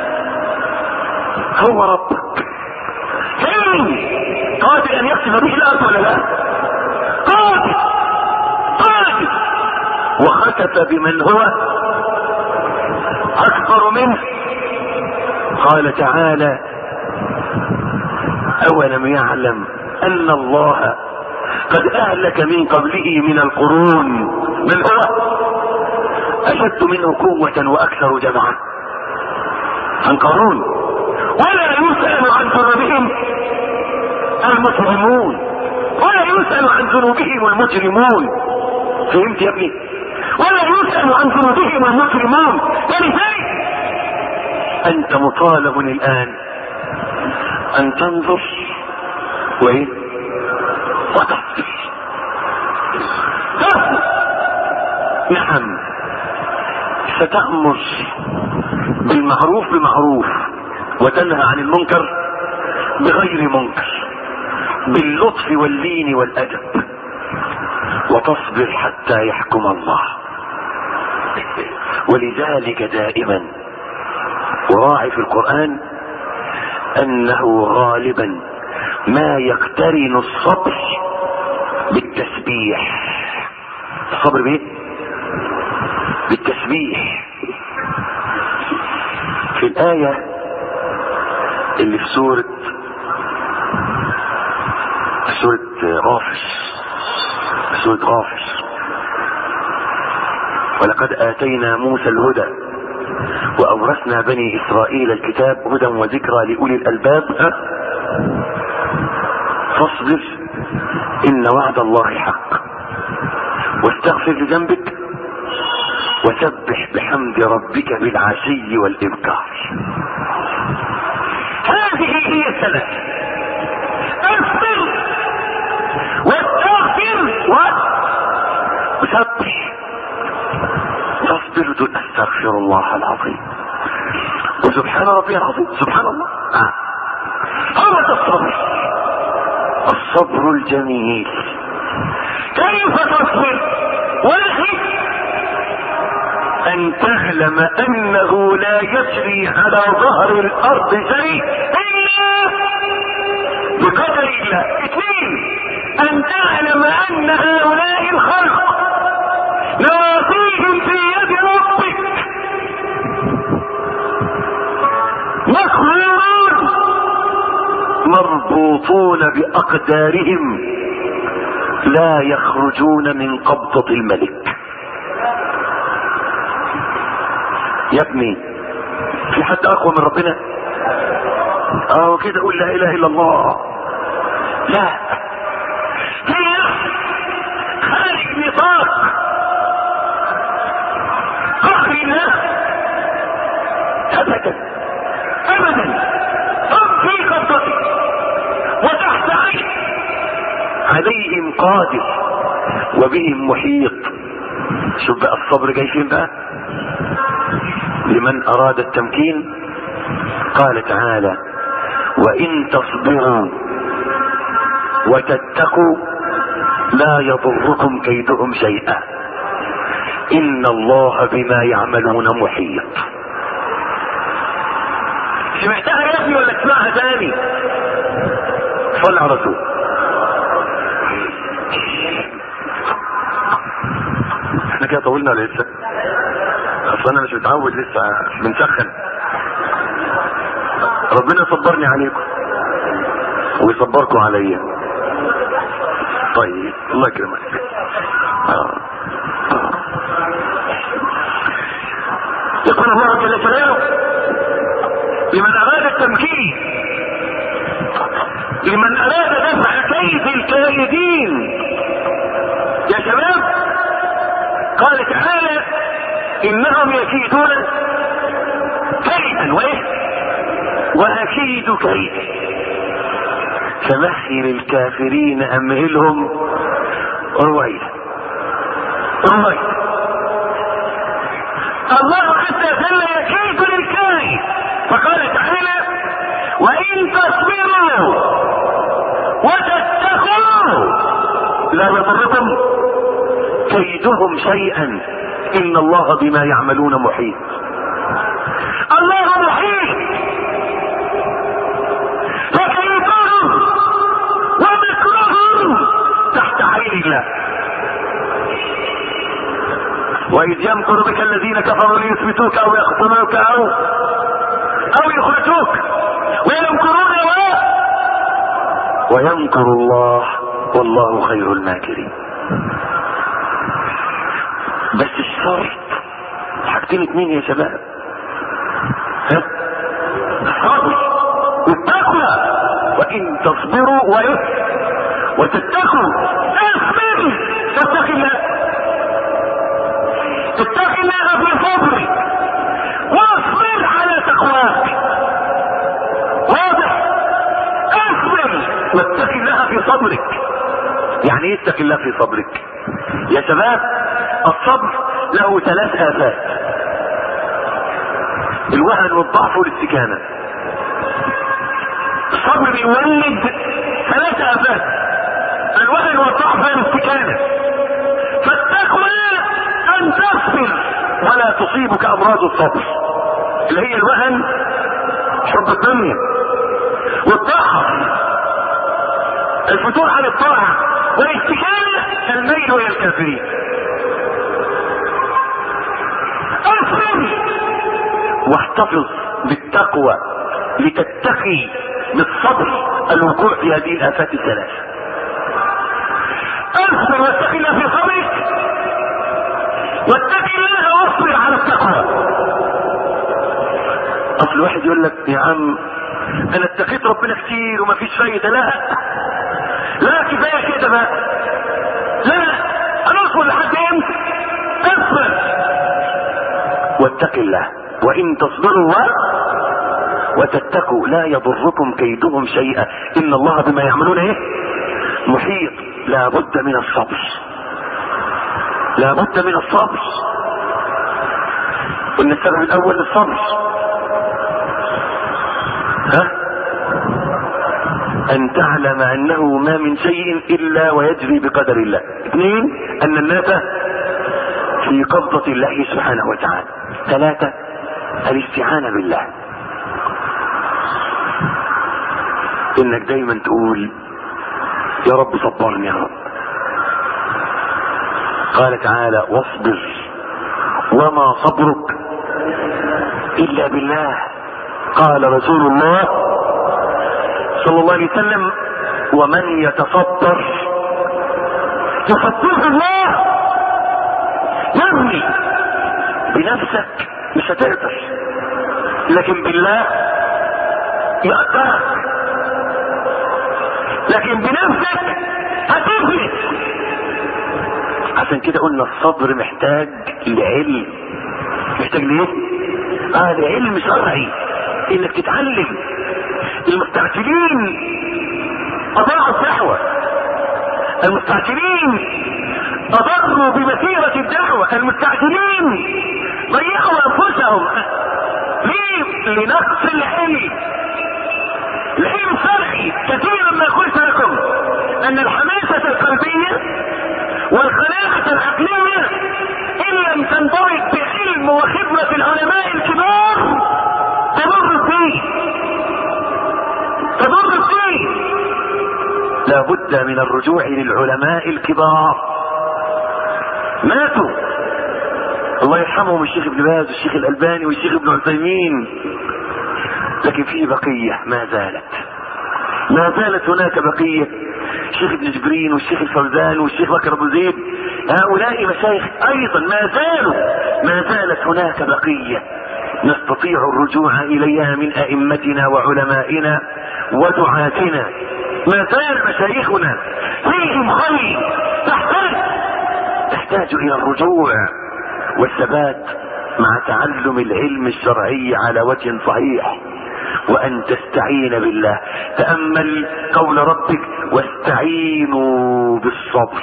هو ربك. فين قادر ان يكتب به الارض ولا لا؟ قادر قادر. وختف بمن هو اكبر منه. قال تعالى: أولم يعلم أن الله قد أهلك من قبله من القرون من هو أشد منه قوة وأكثر جمعا عن قارون، ولا يسأل عن ذنوبهم المجرمون، ولا يسأل عن ذنوبهم المجرمون. فهمت يا ابني؟ ولا يسأل عن ذنوبهم المجرمون. ولذلك أنت مطالب الآن أن تنظر وإيه وتصبر. نعم، ستأمر بالمعروف بمعروف وتنهى عن المنكر بغير منكر، باللطف واللين والأدب، وتصبر حتى يحكم الله. ولذلك دائما وراعي في القرآن أنه غالبا ما يقترن الصبر بالتسبيح. الصبر بايه؟ بالتسبيح. في الآية اللي في سورة في سورة غافر في سورة غافر ولقد آتينا موسى الهدى وأورثنا بني إسرائيل الكتاب هدى وذكرى لأولي الألباب فاصبر إن وعد الله حق واستغفر لذنبك وسبح بحمد ربك بالعشي والإبكار. هذه هي الثلاث: اصبر واستغفر وسبح. تصبر تقول استغفر الله العظيم وسبحان ربي العظيم سبحان الله. آه. هذا الصبر، الصبر الجميل. كيف تصبر؟ واحد، ان تعلم انه لا يجري على ظهر الارض شيء الا بقدر الله. اثنين، ان تعلم ان هؤلاء الخلق نواصيهم في يد ربك مخلوقون مربوطون باقدارهم لا يخرجون من قبضة الملك. يا ابني، في حد اقوى من ربنا؟ اه كده قول لا اله الا الله. لا، هي خارج نطاق قهر الله ابدا ابدا. هم في قبضته وتحت عين، عليهم قادر وبهم محيط. شوف بقى الصبر جاي فين بقى؟ لمن اراد التمكين قال تعالى: وان تصبروا وتتقوا لا يضركم كيدهم شيئا ان الله بما يعملون محيط. سمعتها يا ابني ولا تسمعها تاني؟ صل على رسول. احنا كده طولنا ولا لسه؟ اصلا انا مش متعود لسه بنسخن. ربنا يصبرني عليكم ويصبركم عليا. طيب الله يكرمك. آه. آه. يقول الله جل جلاله: لمن اراد التمكين، لمن اراد دفع كيد الكائدين. يا شباب، قال تعالى: انهم يكيدون كيدا وايه واكيد كيدا فمهل الكافرين امهلهم رويدا رويدا. الله عز وجل يكيد للكائد، فقال تعالى: وان تصبروا وتتقوا لا يضركم كيدهم شيئا ان الله بما يعملون محيط. الله محيط، فكيدهم ومكرهم تحت عين الله. واذ يمكر بك الذين كفروا ليثبتوك او يقتلوك او او يخرجوك ويمكرون و ويمكر الله والله خير الماكرين. بس الشرط حاجتين اتنين يا شباب، ها؟ الصبر والتقوى، وان تصبروا وتتقوا. اصبر واتق الله، اتق الله في صبرك واصبر على تقواك. واضح؟ اصبر واتق الله في صبرك. يعني ايه اتق الله في صبرك يا شباب؟ الصبر له ثلاث آفات: الوهن والضعف والاستكانة. الصبر بيولد ثلاث آفات: الوهن والضعف والاستكانة. فالتقوى ان تصبر ولا تصيبك امراض الصبر، اللي هي الوهن حب الدنيا، والضعف الفتور عن الطاعة، والاستكانة الميل الى الكافرين. اصبر واحتفظ بالتقوى لتتقي بالصبر الوقوع في هذه الآفات الثلاث. اصبر واتق الله في صبرك، واتق الله واصبر على التقوى. اصل واحد يقول لك يا عم انا اتقيت ربنا كتير وما فيش فايدة. لا لا كفاية كده بقى، لا هنصبر لحد امتى؟ اصبر واتق الله وان تصبروا وتتقوا لا يضركم كيدهم شيئا ان الله بما يعملون ايه محيط. لا بد من الصبر، لا بد من الصبر. قلنا السبب الاول للصبر ها ان تعلم انه ما من شيء الا ويجري بقدر الله. اثنين ان الناس في قبضة الله سبحانه وتعالى. ثلاثة الاستعانة بالله، انك دايما تقول يا رب صبرني يا رب. قال تعالى واصبر وما صبرك الا بالله. قال رسول الله صلى الله عليه وسلم ومن يتصبر يصبره الله. يرمي بنفسك مش هتقدر، لكن بالله يقدرك، لكن بنفسك هتفلت. عشان كده قلنا الصبر محتاج لعلم. محتاج ليه؟ اه لعلم شرعي، انك تتعلم. المستعجلين اضاعوا الدعوة، المستعجلين اضروا بمسيرة الدعوة، المستعجلين ضيعوا انفسهم. ليه؟ لنقص العلم. العلم الشرعي كثيرا ما قلت لكم ان الحماسة القلبية والخلاقة العقلية ان لم تنضبط بعلم وخبرة العلماء الكبار تضر فيه، تضر فيه. لا بد من الرجوع للعلماء الكبار. ماتوا الله يرحمهم الشيخ ابن باز والشيخ الألباني والشيخ ابن عثيمين، لكن في بقية ما زالت ما زالت هناك بقية. الشيخ ابن جبرين والشيخ الفوزان والشيخ بكر ابو زيد، هؤلاء مشايخ ايضا ما زالوا ما زالت هناك بقية نستطيع الرجوع اليها من ائمتنا وعلمائنا ودعاتنا. ما زال مشايخنا فيهم خير، تحتاج تحتاج الى الرجوع والثبات مع تعلم العلم الشرعي على وجه صحيح، وان تستعين بالله. تأمل قول ربك واستعينوا بالصبر.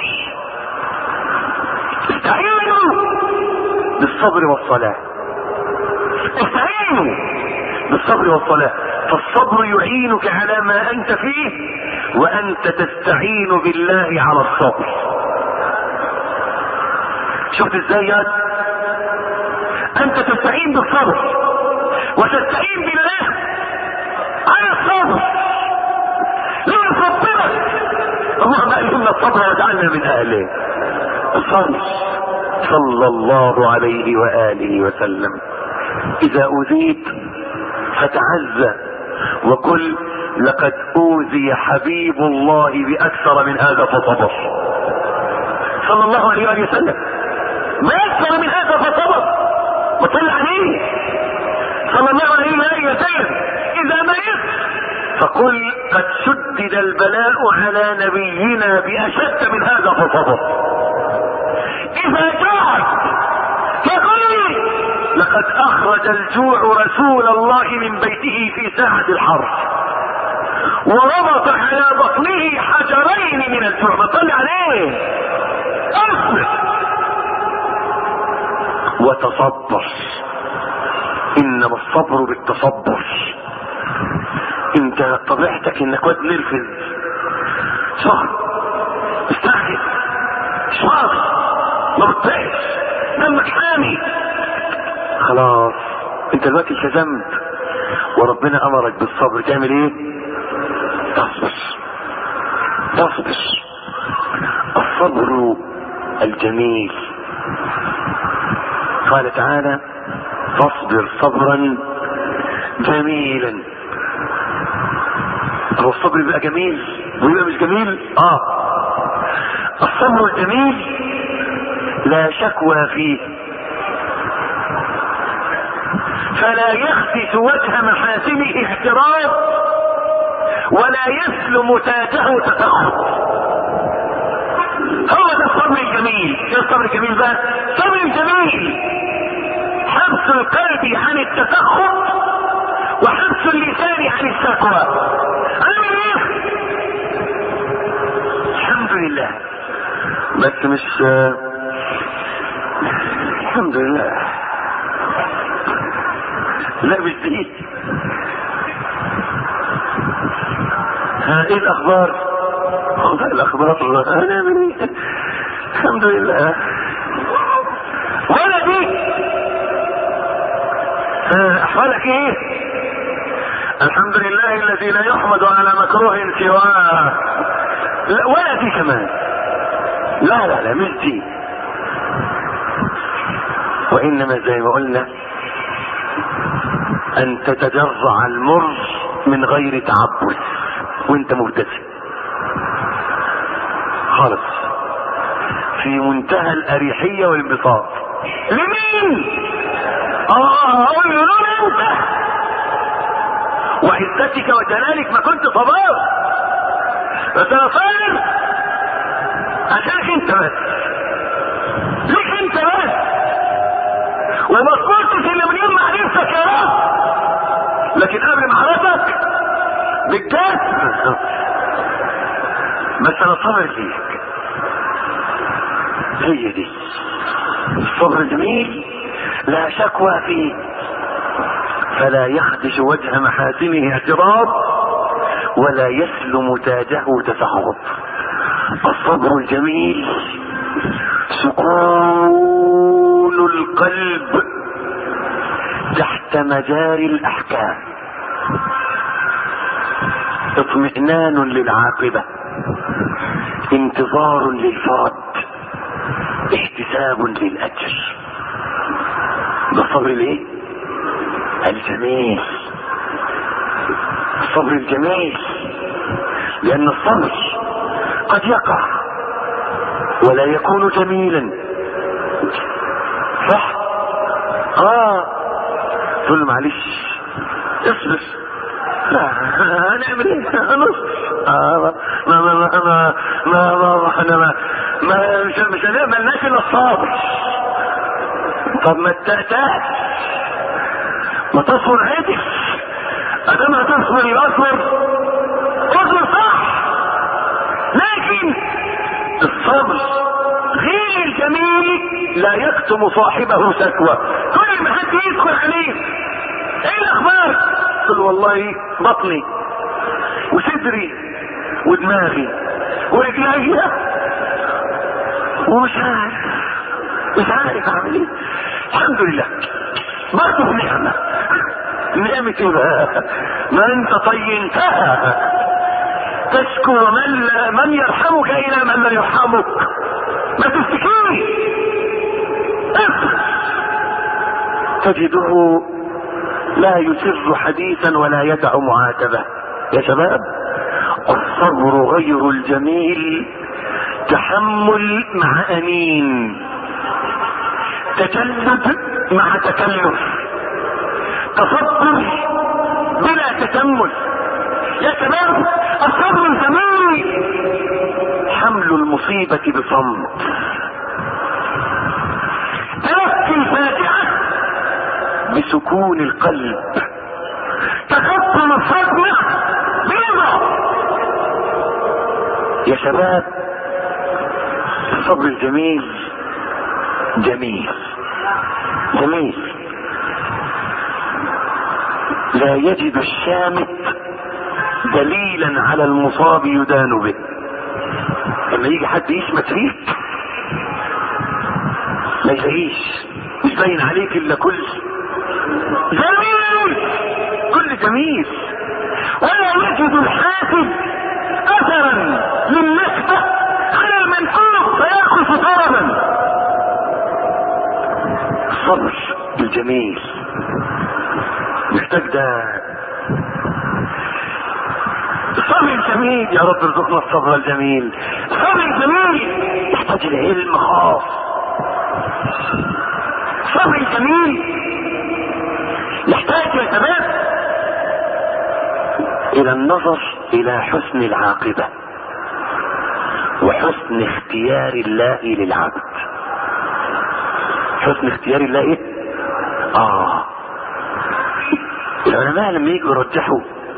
استعينوا بالصبر والصلاة، استعينوا بالصبر والصلاة. فالصبر يعينك على ما انت فيه، وانت تستعين بالله على الصبر. شفت ازاي يا انت تستعين بالصبر وتستعين بالله على الصبر. لا يصبرك اللهم ألهمنا الصبر واجعلنا من اهله. الصبر صلى الله عليه وآله وسلم اذا اذيت فتعزى وقل لقد اوذي حبيب الله باكثر من هذا فصبر صلى الله عليه وآله وسلم، باكثر من هذا فصبر وطلع عليه صلى الله عليه وآله وسلم. اذا مرضت فقل قد شدد البلاء على نبينا باشد من هذا فصبر. اذا جاعت فقل لقد اخرج الجوع رسول الله من بيته في ساعة الحرب وربط على بطنه حجرين من الجوع، فصل عليه اصبر وتصبر، انما الصبر بالتصبر. انت طبيعتك انك واد نرفز، صبر، استعجل، شاطر، ما بتطيعش، دمك حامي، خلاص انت دلوقتي التزمت وربنا امرك بالصبر، تعمل ايه؟ تصبر تصبر. الصبر الجميل، قال تعالى فاصبر صبرا جميلا. هو الصبر يبقى جميل ويبقى مش جميل؟ اه الصبر الجميل لا شكوى فيه، فلا يخفت وجه محاسنه احتراز ولا يسلم تاجه تسخط. هو ده الصبر الجميل. ايه الصبر الجميل بقى؟ الصبر الجميل حبس القلب عن التسخط وحبس اللسان عن الشكوى. عامل ايه؟ الحمد لله، بس مش الحمد لله، لا مش دي. ها ايه الاخبار؟ والله الاخبار هنعمل ايه؟ الحمد لله. ولا دي احوالك ايه؟ الحمد لله الذي لا يحمد على مكروه سواه. ولا دي كمان، لا لا لا مش دي. وانما زي ما قلنا ان تتجرع المر من غير تعبد وانت مبتسم خالص، في منتهى الاريحية والانبساط. لمين؟ اه اقول له انت وعزتك وجلالك ما كنت صبار، بس انا صابر عشانك انت بس، ليك انت بس، وما صبرتش الا من يوم ما عرفتك يا رب. لكن قبل ما عرفتك بالجد بس انا صابر ليك. هي دي الصبر الجميل، لا شكوى فيه، فلا يخدش وجه محاسنه اعتراض ولا يسلم تاجه تسخط. الصبر الجميل سكون القلب تحت مجاري الاحكام، اطمئنان للعاقبة، انتظار للفرج، احتساب للاجر. ده الصبر الايه؟ الجميل، الصبر الجميل. لان الصبر قد يقع ولا يكون جميلا، صح؟ اه تقول له معلش اصبر، لا هنعمل ايه؟ هنصبر. آه ما ما ما ما ما ما احنا ما ما مش مش هنقبلناش الا الصبر. طب ما تتأتأ، ما تصبر عدل، ادام هتصبر يبقى اصبر، اصبر صح. لكن الصبر غير الجميل لا يكتم صاحبه سكوى. كل ما حد يدخل عليه ايه الاخبار؟ قل والله بطني وصدري ودماغي ورجلي ومش عارف مش عارف اعمل ايه. الحمد لله برضه نعمة. نعمة ايه بقى؟ ما انت طينتها. تشكو من, من يرحمك الى من لا يرحمك، ما تفتكيش. تجده لا يسر حديثا ولا يدع معاتبة. يا شباب الصبر غير الجميل تحمل مع انين، تجلد مع تكلف، تصبر بلا تتمل. يا شباب الصبر الجميل حمل المصيبة بصمت، تلقي الفاتحة بسكون القلب، تقبل الصدمة برضا. يا شباب الصبر الجميل جميل جميل. لا يجد الشامت دليلا على المصاب يدان به. لما يجي حد يشمت فيك ما يلاقيش، مش باين عليك الا كل جميل، كل جميل. ولا يجد الحاسد اثرا للنسبة على المنكوب فيأخذ طربا. الصبر الجميل محتاج ده الصبر الجميل. يا رب ارزقنا الصبر الجميل. الصبر الجميل يحتاج العلم خاص. الصبر الجميل يحتاج يا شباب الى النظر الى حسن العاقبة وحسن اختيار الله للعبد. حسن اختيار الله ايه؟ اه العلماء لما يجوا يرجحوا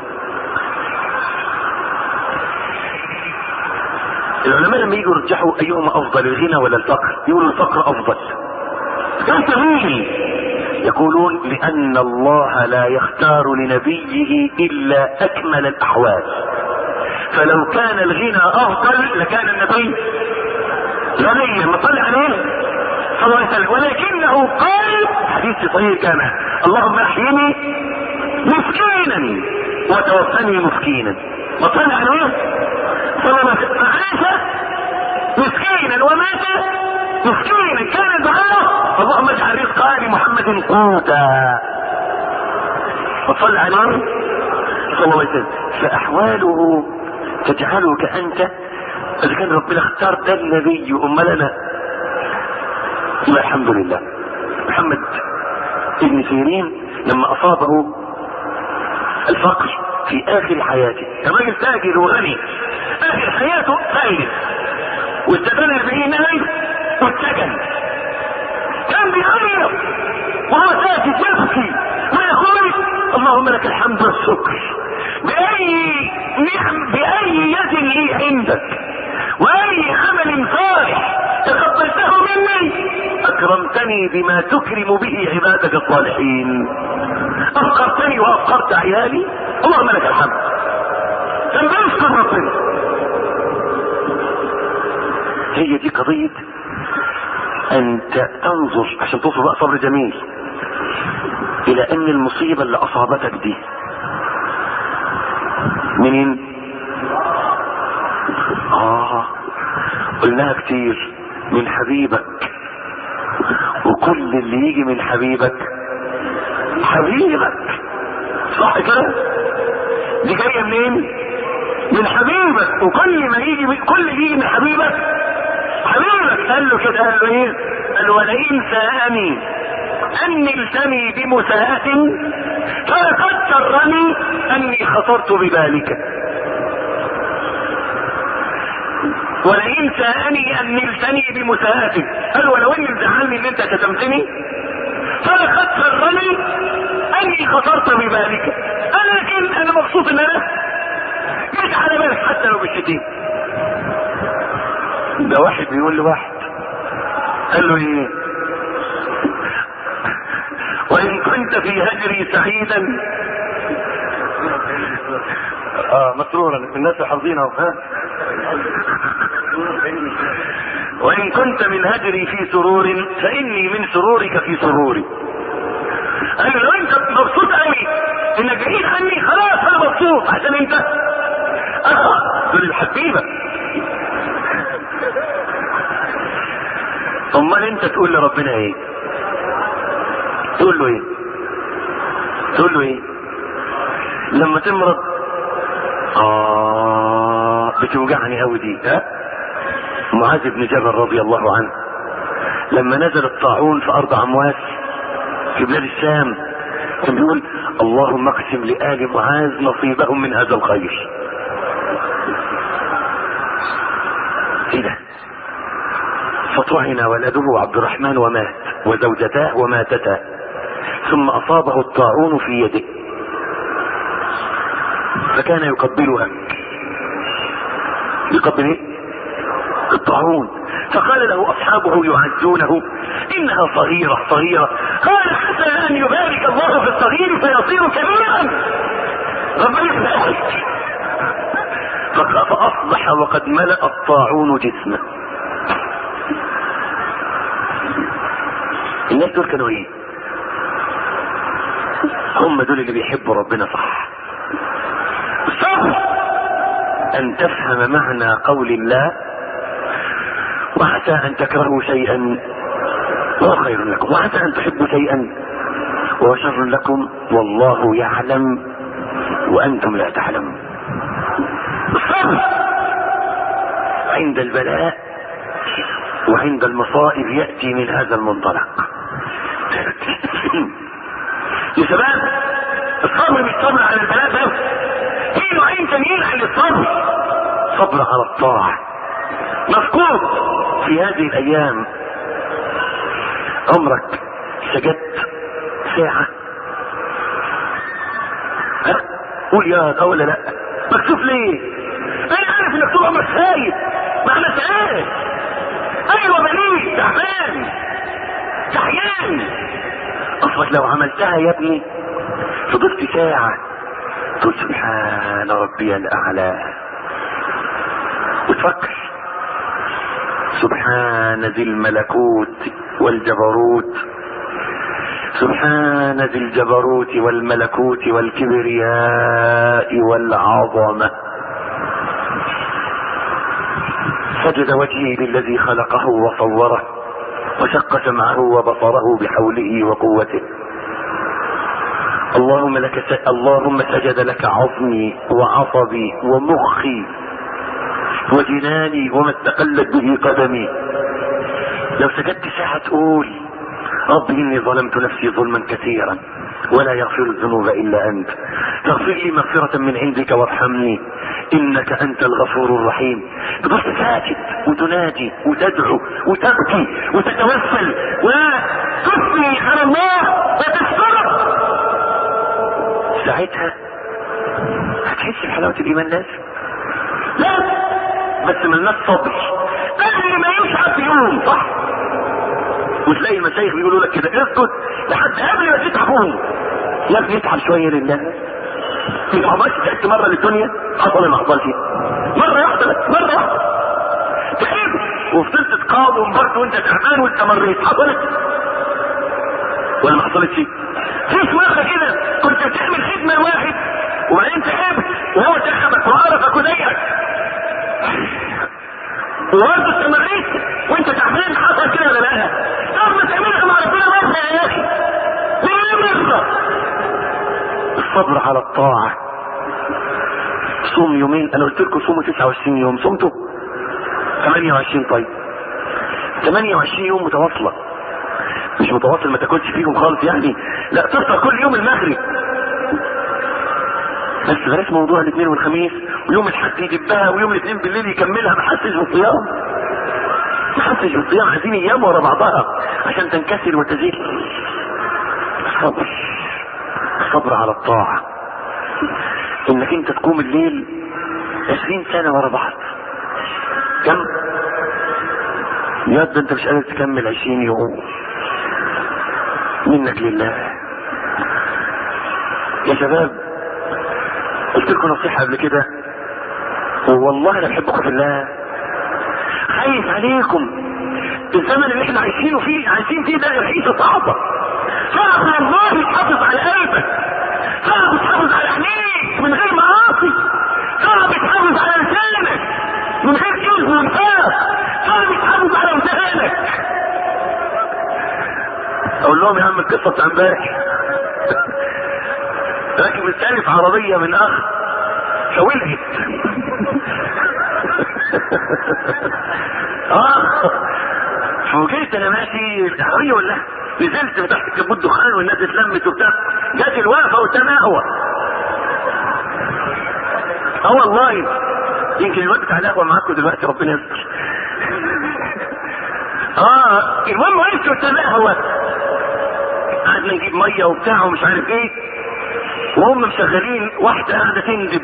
العلماء لما يجوا يرجحوا ايهما افضل، الغنى ولا الفقر، يقولوا الفقر افضل. انت مين؟ يقولون لان الله لا يختار لنبيه الا اكمل الاحوال، فلو كان الغنى افضل لكان النبي غنيا ما طلع عليه صلى الله عليه وسلم، ولكنه قال حديث صحيح كان اللهم احيني مسكينا وتوفني مسكينا، ما طلع عليه صلى الله عليه وسلم. فعاش مسكينا ومات مسكينا، كان دعاءه اللهم اجعل رزق ال محمد قوتا، وصلى عليه صلى الله عليه وسلم. فاحواله تجعلك انت اذا كان ربنا اختار ده النبي امالنا. الحمد لله. محمد ابن سيرين لما اصابه الفقر في اخر حياته، الراجل تاجر وغني اخر حياته فايد والزبائن اربعين الف والسجن، كان بيعيط وهو ساكت يبكي ويقول اللهم لك الحمد والشكر باي نعم باي يد لي عندك واي عمل صالح تقبلته مني اكرمتني بما تكرم به عبادك الصالحين، افقرتني وافقرت عيالي اللهم لك الحمد. كان بيشكر ربنا. هي دي قضية انت انظر عشان توصل بقى صبر جميل الى ان المصيبة اللي اصابتك دي منين؟ اه قلناها كتير، من حبيبك. وكل اللي يجي من حبيبك حبيبك، صح كده؟ دي جايه منين؟ من حبيبك. وكل ما يجي من كل اللي يجي من حبيبك حبيبك. قال له كده، قال له ايه؟ قال ولئن ساءني ان نلتني بمساءة فلقد سرني اني خطرت بذلك. ولئن ساءني ان نلتني بمساءة، قال ولو ان زعلني ان انت شتمتني فلقد سرني اني خطرت بذلك، ولكن انا مبسوط ان انا مش على بالك حتى لو بالشتيم. ده واحد بيقول لواحد قال له ايه؟ وان كنت في هجري سعيدا اه مسرورا، الناس حافظينها ها. وان كنت من هجري في سرور فاني من سرورك في سروري. قال له لو انت مبسوط قوي انك بعيد عني خلاص انا مبسوط عشان انت اه دول الحبيبه. امال انت تقول لربنا ايه؟ تقول له ايه؟ تقول له ايه لما تمرض اه بتوجعني قوي دي. ها معاذ بن جبل رضي الله عنه لما نزل الطاعون في ارض عمواس في بلاد الشام كان بيقول اللهم اقسم لآل معاذ نصيبهم من هذا الخير. ايه ده؟ فطعن ولده عبد الرحمن ومات وزوجتاه وماتتا، ثم اصابه الطاعون في يده فكان يقبلها. يقبل ايه؟ الطاعون. فقال له اصحابه يعزونه انها صغيرة صغيرة. قال حتى ان يبارك الله في الصغير فيصير كبيرا. ربنا يبارك. فاصبح وقد ملأ الطاعون جسمه. الناس دول كانوا ايه؟ هم دول اللي بيحبوا ربنا صح. الصبر ان تفهم معنى قول الله وعسى ان تكرهوا شيئا وهو خير لكم وعسى ان تحبوا شيئا وهو شر لكم والله يعلم وانتم لا تعلمون. الصبر عند البلاء وعند المصائب يأتي من هذا المنطلق. يا شباب الصبر مش صبر على البلاء بس، في نوعين تانيين عن الصبر. صبر على الطاعة. مفقود في هذه الايام. عمرك سجدت ساعة؟ ها قول يا ده ولا لا؟ مكتوب ليه؟ انا عارف انك طول عمرك خايف، معنى ايه؟ ايوه بليد تعبان تحيان. اصلك لو عملتها يا ابني فضلت ساعة تقول سبحان ربي الاعلى وتفكر سبحان ذي الملكوت والجبروت، سبحان ذي الجبروت والملكوت والكبرياء والعظمة. سجد وجهي للذي خلقه وصوره وشق سمعه وبصره بحوله وقوته. اللهم لك س... اللهم سجد لك عظمي وعصبي ومخي وجناني وما استقلت به قدمي. لو سجدت ساعة تقول رب اني ظلمت نفسي ظلما كثيرا ولا يغفر الذنوب الا انت فاغفر لي مغفرة من عندك وارحمني انك انت الغفور الرحيم. تبص ساكت وتنادي وتدعو وتبكي وتتوسل وتثني على الله وتشكره. ساعتها هتحس بحلاوة الايمان. لازم لا بس ملناش صبر قبل ما يشعر يوم صح. وتلاقي المشايخ بيقولوا لك كده اسكت لحد قبل ما تتعبون. يا ابني اتعب شويه لله. ما عمرش تعبت مره للدنيا؟ حصل ما حصلش؟ مره واحده بس، مره واحده تعبت وفضلت تقاوم برضه وانت تعبان وانت مريت. حصلت ولا ما حصلتش؟ فيش مره كده كنت بتعمل خدمه لواحد وبعدين تعبت وهو تعبك وقرفك وضايقك وبرضه استمريت وانت تعبان. حصل كده ولا لا؟ طب ما تعملها مع ربنا مره يا اخي. ليه مره؟ الصبر على الطاعه. صوم يومين. انا قلت لكم صوموا تسعة وعشرين يوم، صمتوا ثمانية وعشرين. طيب ثمانية وعشرين يوم متواصله، مش متواصل ما تاكلش فيهم خالص يعني، لا تفطر كل يوم المغرب بس. بلاش موضوع الاثنين والخميس ويوم الحد يدبها ويوم الاثنين بالليل يكملها. ما حسش بالصيام، ما حسش بالصيام. عايزين ايام ورا بعضها عشان تنكسر وتزيد. الصبر، الصبر على الطاعة. انك انت تقوم الليل عشرين سنة ورا بعض. كم؟ ياد انت مش قادر تكمل عشرين يوم منك لله. يا شباب قلت لكم نصيحة قبل كده والله انا بحبكم في الله، خايف عليكم. الزمن اللي احنا عايشينه فيه عايشين فيه ده عيشة صعبة. صعب والله تحافظ على قلبك، صعب تحافظ على عينيك من غير معاصي، صعب تحافظ على لسانك من غير كذب ونفاق، صعب تحافظ على ودانك. اقول لهم يا عم القصة بتاع امبارح راكب الثاني في عربية من اخ فولقت. اه فوجئت انا ماشي العربيه ولا نزلت فتحت كبوت دخان والناس اتلمت وبتاع، جت الوقفه قدام قهوه. اه والله يمكن الوقت بتاع القهوه معاكم دلوقتي ربنا يستر. اه المهم وقفت قدام قهوه، قعدنا نجيب ميه وبتاع ومش عارف ايه، وهم مشغلين واحده قاعده تندب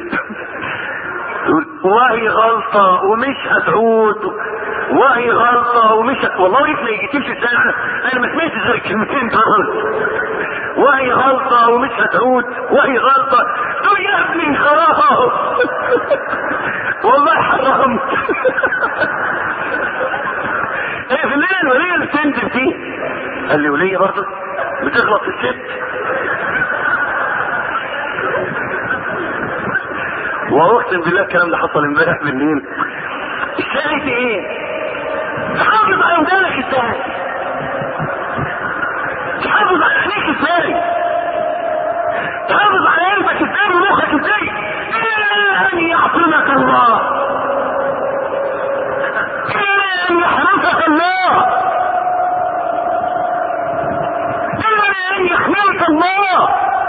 وهي غلطه ومش هتعود، وهي غلطه ومش هت... والله ما يجيتيش الساعه انا ما سمعتش غير الكلمتين دول. وهي غلطه ومش هتعود، وهي غلطه تقول يا ابني خلاص والله حرمت. ايه في الليله الوليه اللي بتندب دي؟ قال لي وليه برضه بتغلط في الست؟ واقسم بالله الكلام ده حصل امبارح بالليل. الشاهد ايه؟ تحافظ على ودانك ازاي؟ تحافظ على عينيك ازاي؟ تحافظ على قلبك ازاي ومخك ازاي؟ الا ان يعصمك الله، الا ان يحرسك الله، الا ان يحميك الله.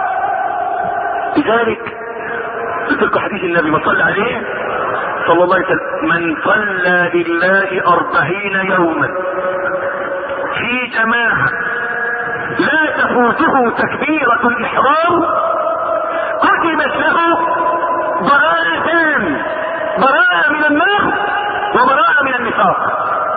لذلك قلت لكم حديث النبي ما صلى عليه صلى الله عليه وسلم: من صلى لله أربعين يوما في جماعة لا تفوته تكبيرة الإحرام كتبت له براءتان، براءة من النار وبراءة من النفاق.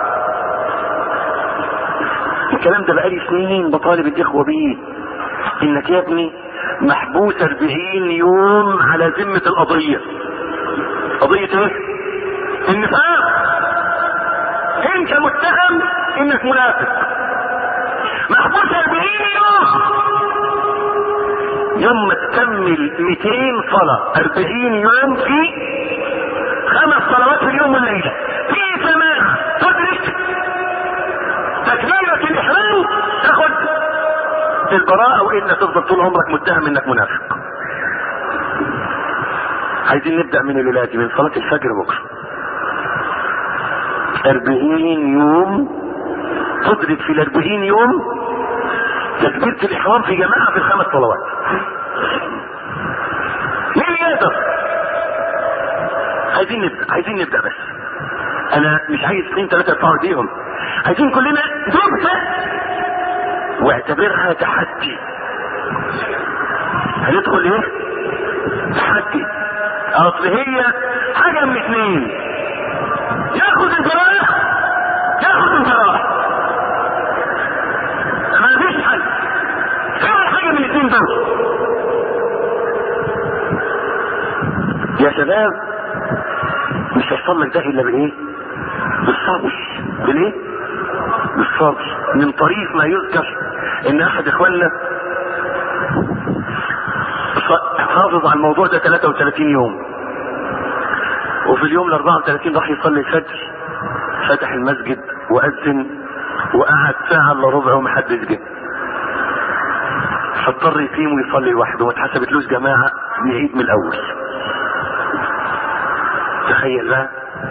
الكلام ده بقالي سنين بطالب الإخوة بيه، إنك يا ابني محبوس أربعين يوم على ذمة القضية. قضية ايه؟ النفاق. انت متهم انك منافق، محبوس أربعين يوم. يوم ما تكمل مئتين صلاة أربعين يوم في خمس صلوات في اليوم والليلة في سماع تدرك تكبيرة الإحرام، تاخد البراءة، وإلا تفضل طول عمرك متهم انك منافق. عايزين نبدأ من الليلة دي، من صلاة الفجر بكرة أربعين يوم تدرك في الأربعين يوم تكبيرة الإحرام في جماعة في الخمس صلوات. مين يقدر؟ عايزين نبدأ، عايزين نبدأ بس. أنا مش عايز اثنين ثلاثة يدفعوا ايديهم، عايزين كلنا نبدأ واعتبرها تحدي. هندخل ايه؟ تحدي. اصل هي حاجة من اثنين، ياخد الجراح ياخد الجراح، ما فيش حل. اول حاجة من الاثنين دول يا شباب مش هيحصل لك ده الا بايه؟ بالصبر. بالايه؟ بالصبر. من طريق ما يذكر ان احد اخواننا حافظ على الموضوع ده ثلاثة وثلاثين يوم، وفي اليوم ال أربعة وثلاثين راح يصلي الفجر، فتح المسجد واذن وقعد ساعة الا ربع ومحدش جه، فاضطر يقيم ويصلي لوحده وما اتحسبتلوش جماعة، يعيد من الاول. تخيل بقى،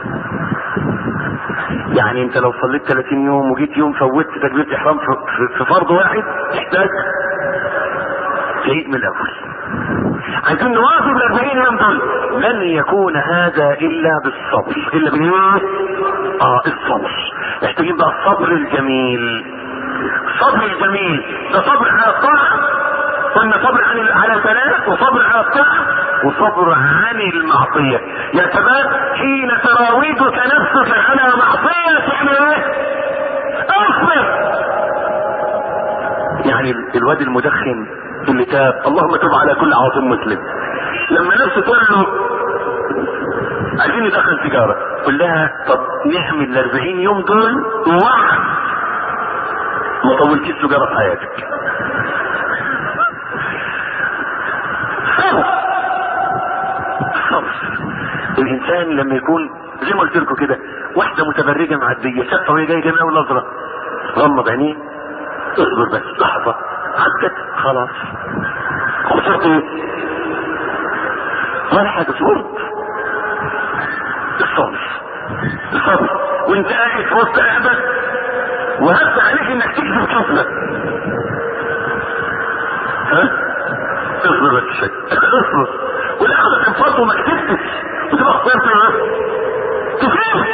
يعني انت لو صليت ثلاثين يوم وجيت يوم فوتت تكبيرة احرام في فرض واحد تحتاج تعيد من الاول. عايزين نواظب الأربعين يوم دول. لن يكون هذا الا بالصبر، الا بالايه؟ اه الصبر. محتاجين بقى الصبر الجميل. الصبر الجميل ده صبر على الطاعة، قلنا صبر عن على البلاء، وصبر على الطاعة، وصبر عن المعصية. يا شباب حين تراودك نفسك على معصية تعمل ايه؟ اصبر. يعني الواد المدخن اللي تاب، اللهم تب على كل عاصم مسلم، لما نفسه تقول له عايزين ندخل سيجارة، قل لها طب نعمل الأربعين يوم دول وعد ما طولتش سيجارة في حياتك. الانسان لما يكون زي ما قلت لكم كده، واحده متبرجه معديه شافها وهي جايه جايه ونظره، غمض عينيه، اصبر بس لحظه، عدت خلاص. خسرت ايه؟ ولا حاجة صورت الصبر الصبر وانت قاعد في وسط اهبك وهبت عليك انك تكذب كذبة ها اصبر بس شيء اصبر والاخذ تنفض وما كتبتش وتبقى خسرت تفهم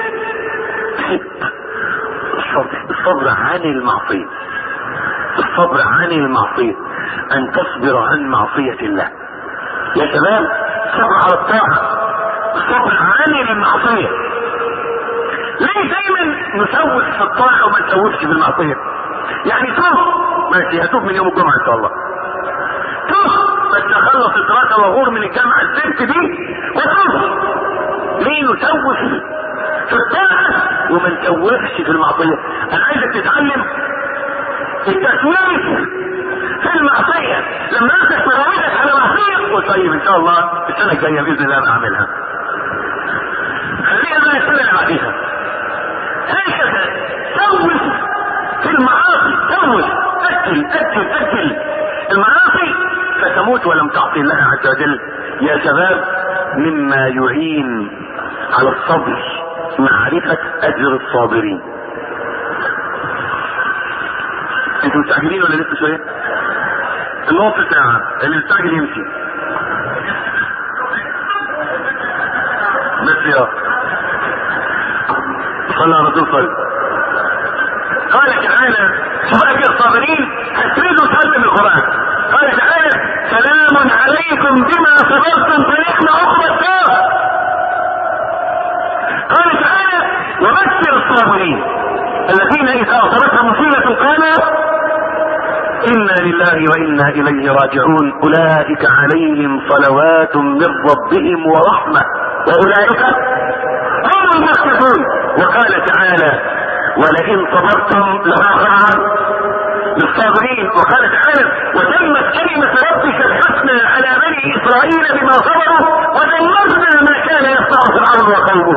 الصبر الصبر عن المعصية الصبر عن المعصية ان تصبر عن معصية الله يا شباب صبر على الطاعة الصبر عن المعصية ليه دايما نسوف في الطاعة وما نسوفش في المعصية يعني توب ماشي هتوب من يوم الجمعة ان شاء الله توب بس اخلص الدراسة واغور من الجامعة البنت دي وتوب ليه نسوف في الطاعة وما نسوفش في المعصية انا عايزك تتعلم التسويف في المعصية لما انت تراودك على معصية وطيب ان شاء الله السنة الجاية باذن الله بعملها خليها بقى السنة اللي بعديها هكذا سوف في المعاصي سوف اجل اجل اجل المعاصي فتموت ولم تعطي الله عز وجل يا شباب مما يعين على الصبر معرفة اجر الصابرين انتوا مستعجلين ولا لسه شوية؟ النص ساعة اللي مستعجل يمشي بس يا صلى على رسول صلى قال تعالى شباب الصابرين هتريدوا تعلم القرآن قال تعالى سلام عليكم بما صبرتم فنحن عقبى الدار قال تعالى وبشر الصابرين الذين اذا اصابتهم مصيبة قالوا انا لله وانا اليه راجعون اولئك عليهم صلوات من ربهم ورحمة واولئك هم المفلحون وقال تعالى ولئن صبرتم لغفر للصابرين وقال تعالى وتمت كلمة ربك الحسنى على بني اسرائيل بما صبروا ودمرنا ما كان يصنع فرعون وقومه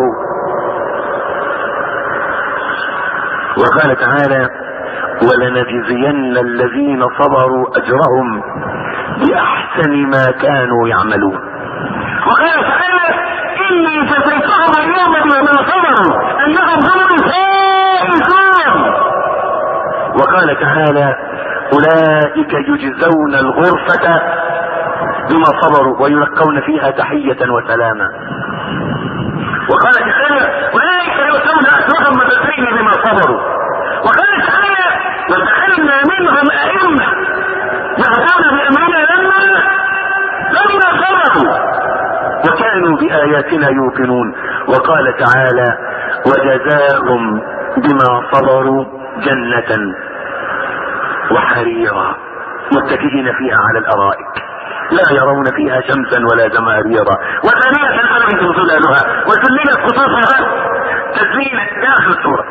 وقال تعالى ولنجزين الذين صبروا اجرهم باحسن ما كانوا يعملون وقال تعالى اني جزيتهم اليوم بما صبروا انهم هم الفائزون وقال تعالى اولئك يجزون الغرفة بما صبروا ويلقون فيها تحية وسلاما وقال تعالى اولئك يؤتون اجرهم مرتين بما صبروا وقال تعالى وجعلنا منهم ائمة يهدون بامرنا لما لما صبروا وكانوا بآياتنا يوقنون وقال تعالى وجزاهم بما صبروا جنة وحريرا متكئين فيها على الارائك لا يرون فيها شمسا ولا زمهريرا وثانية عليهم ظلالها وذللت قطوفها تذليلا داخل السورة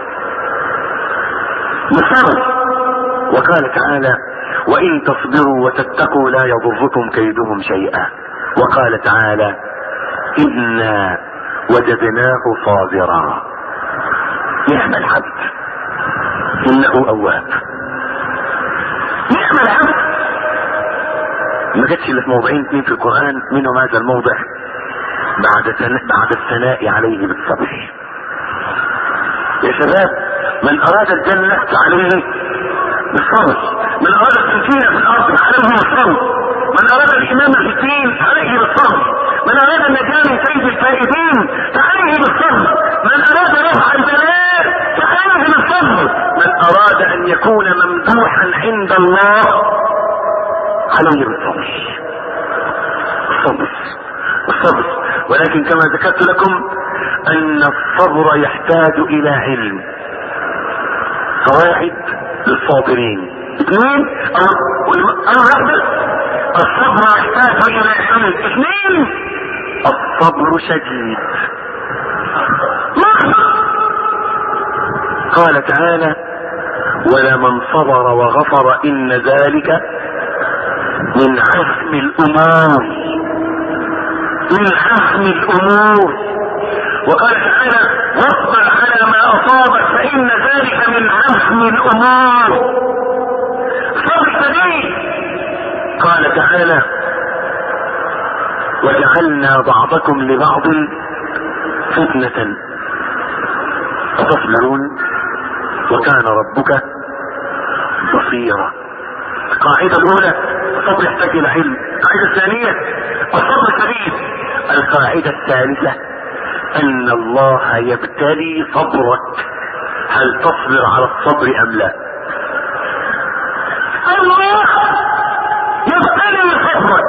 بالصبر وقال تعالى وان تصبروا وتتقوا لا يضركم كيدهم شيئا وقال تعالى إنا وجدناه صابرا نعم العبد إنه أواب نعم العبد ما جاتش الا في موضعين اثنين في القرآن منهم هذا الموضع بعد بعد الثناء عليه بالصبر يا شباب من أراد الجنة فعليه بالصبر من أراد التمكين في الأرض فعليه بالصبر من أراد الإمامة في الدين فعليه بالصبر من أراد النجاة من كيد الفائدين فعليه بالصبر من أراد رفع البلاء فعليه بالصبر من أراد أن يكون ممدوحا عند الله عليه بالصبر الصبر الصبر ولكن كما ذكرت لكم أن الصبر يحتاج إلى علم قواعد للصابرين اثنين الصبر يحتاج الى علم اثنين الصبر شديد قال تعالى ولمن صبر وغفر ان ذلك من عزم الامور من عزم الامور وقال تعالى واصبر على ما اصابك فان ذلك من عزم الامور صبر شديد قال تعالى وجعلنا بعضكم لبعض فتنة أتصبرون وكان ربك بصيرا. القاعدة الأولى الصبر يحتاج إلى علم. القاعدة الثانية الصبر شديد. القاعدة الثالثة أن الله يبتلي صبرك، هل تصبر على الصبر أم لا؟ الله يبتلي صبرك.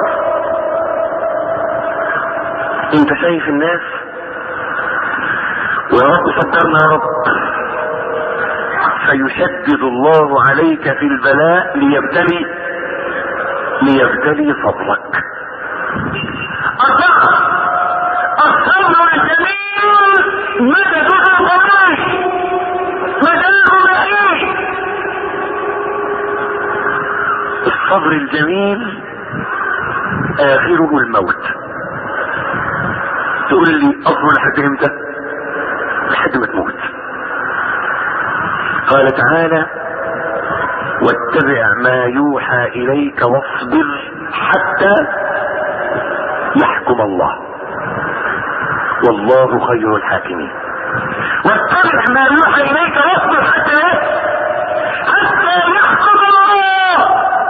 انت شايف الناس، ويا رب صبرنا يا رب، فيشدد الله عليك في البلاء ليبتلي ليبتلي صبرك. الصبر الصبر الجميل مدده قريش، مدده بعيد. الصبر الجميل آخره الموت. تقول لي اصبر لحد امتى؟ لحد ما تموت. قال تعالى واتبع ما يوحى اليك واصبر حتى يحكم الله والله خير الحاكمين. واتبع ما يوحى اليك واصبر حتى حتى يحكم الله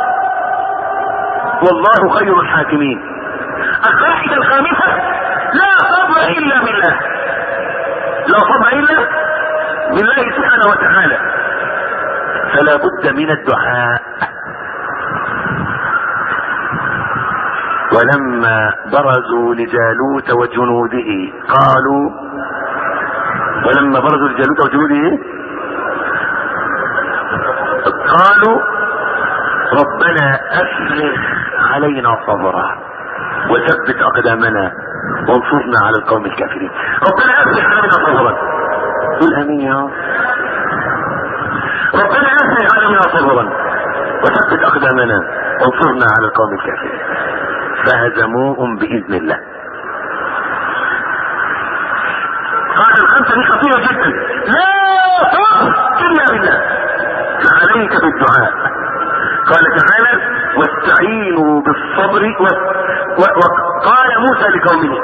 والله خير الحاكمين. القاعدة الخامسة لا صبر الا بالله، لا صبر الا بالله سبحانه وتعالى. فلا بد من الدعاء. ولما برزوا لجالوت وجنوده قالوا ولما برزوا لجالوت وجنوده قالوا ربنا افرغ علينا صبرا وثبت اقدامنا وانصرنا على القوم الكافرين. ربنا افرغ علينا صبرا. قل امين يا رب. ربنا افرغ علينا صبرا وثبت اقدامنا وانصرنا على القوم الكافرين. فهزموهم باذن الله. قال الخمسه دي خطيره جدا. لا صبر الا بالله، فعليك بالدعاء. قال تعالى واستعينوا بالصبر و... و... وقال موسى لقومه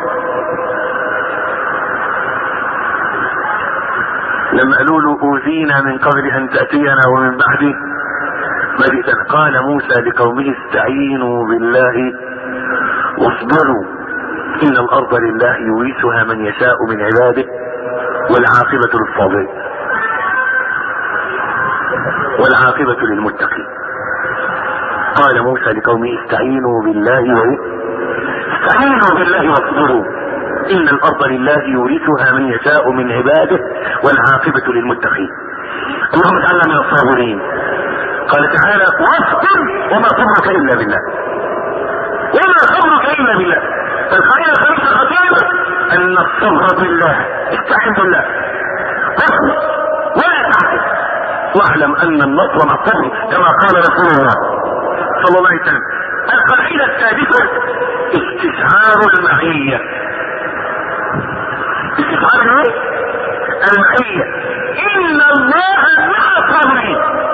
لما قالوا له اوذينا من قبل ان تأتينا ومن بعد ما جئتنا، قال موسى لقومه استعينوا بالله واصبروا ان الارض لله يورثها من يشاء من عباده والعاقبة للصابرين والعاقبة للمتقين. قال موسى لقومه استعينوا بالله و... استعينوا بالله واصبروا ان الارض لله يورثها من يشاء من عباده والعاقبة للمتقين. اللهم اجعلنا من الصابرين. قال تعالى واصبر وما صبرك الا بالله، وما صبرك الا بالله. القاعدة الخامسة الخطيرة ان الصبر بالله. استعن بالله واصبر ولا تعجز، واعلم ان النصر مع الصبر كما قال رسول الله صلى الله عليه وسلم. القاعدة السادسة استشعار المعية. استشعار المعية. ان الله مع الصابرين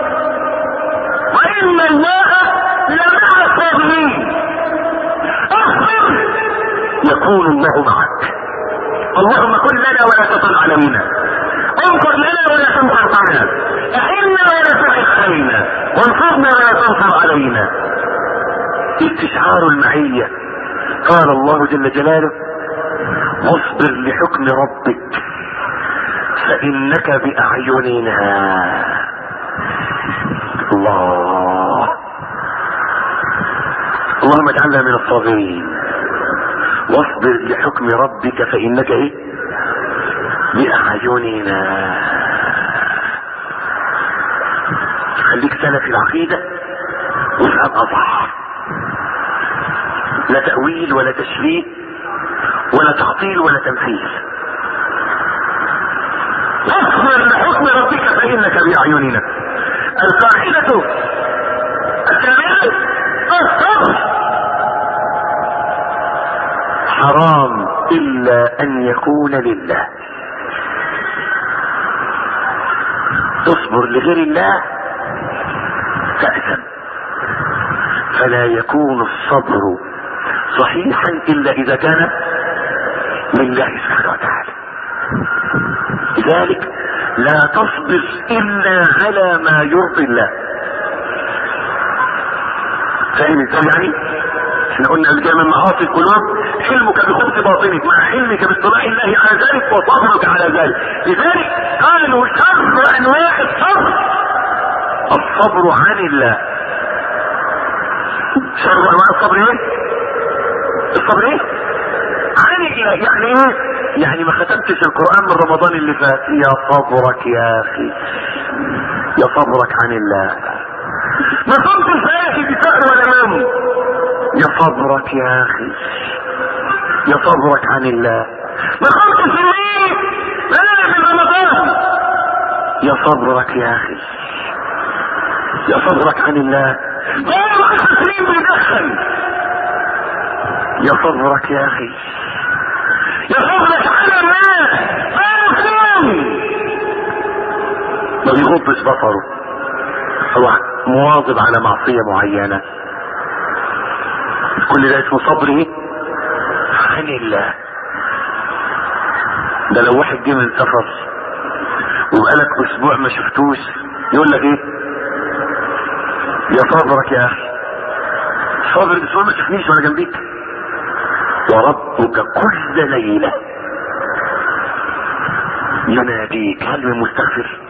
وان الله لمع الصابرين. اصبر يكون الله معك. اللهم كن لنا ولا تكن علينا، انصر لنا ولا تنصر علينا، اعنا ولا تعن علينا، وانصرنا ولا تنصر علينا. استشعار المعية. قال الله جل جلاله واصبر لحكم ربك فإنك بأعيننا. الله اللهم اجعلنا من الصابرين. واصبر لحكم ربك فإنك ايه بأعيننا. خليك سلف العقيدة وافهم صح، لا تأويل ولا تشبيه ولا تعطيل ولا تمثيل. اصبر لحكم ربك فإنك بأعيننا. القاعدة الثانية الصبر حرام إلا أن يكون لله. تصبر لغير الله تأثم. فلا يكون الصبر صحيحا الا اذا كان لله سبحانه وتعالى. لذلك لا تصبر الا على ما يرضي الله. فاهم ازاي يعني؟ احنا قلنا قبل كده من معاصي القلوب حلمك بخبث باطنك مع حلمك باطلاع الله على ذلك وصبرك على ذلك. لذلك قالوا شر انواع الصبر الصبر عن الله. شر انواع الصبر ايه؟ الصبر ايه؟ عن الله. يعني ايه؟ يعني ما ختمتش القرآن من رمضان اللي فات. يا صبرك يا اخي، يا صبرك عن الله. ما صمتش يا اخي بشهر ولا يوم. يا صبرك يا اخي، يا صبرك عن الله. ما صمتش الليل انا في رمضان. يا صبرك يا اخي، يا صبرك عن الله. ما عشر سنين بيدخن. يا صبرك يا اخي، يا صبرك على الله. ما يصوم، ما بيغضش بصره، هو مواظب على معصية معينة. كل ده اسمه صبره عن الله. ده لو واحد جه من سفر وبقالك اسبوع ما شفتوش يقول لك ايه؟ يا صبرك يا اخي، صابر اسبوع ما شفنيش وانا جنبيك. وربك كل ليلة يناديك هل من مستغفر؟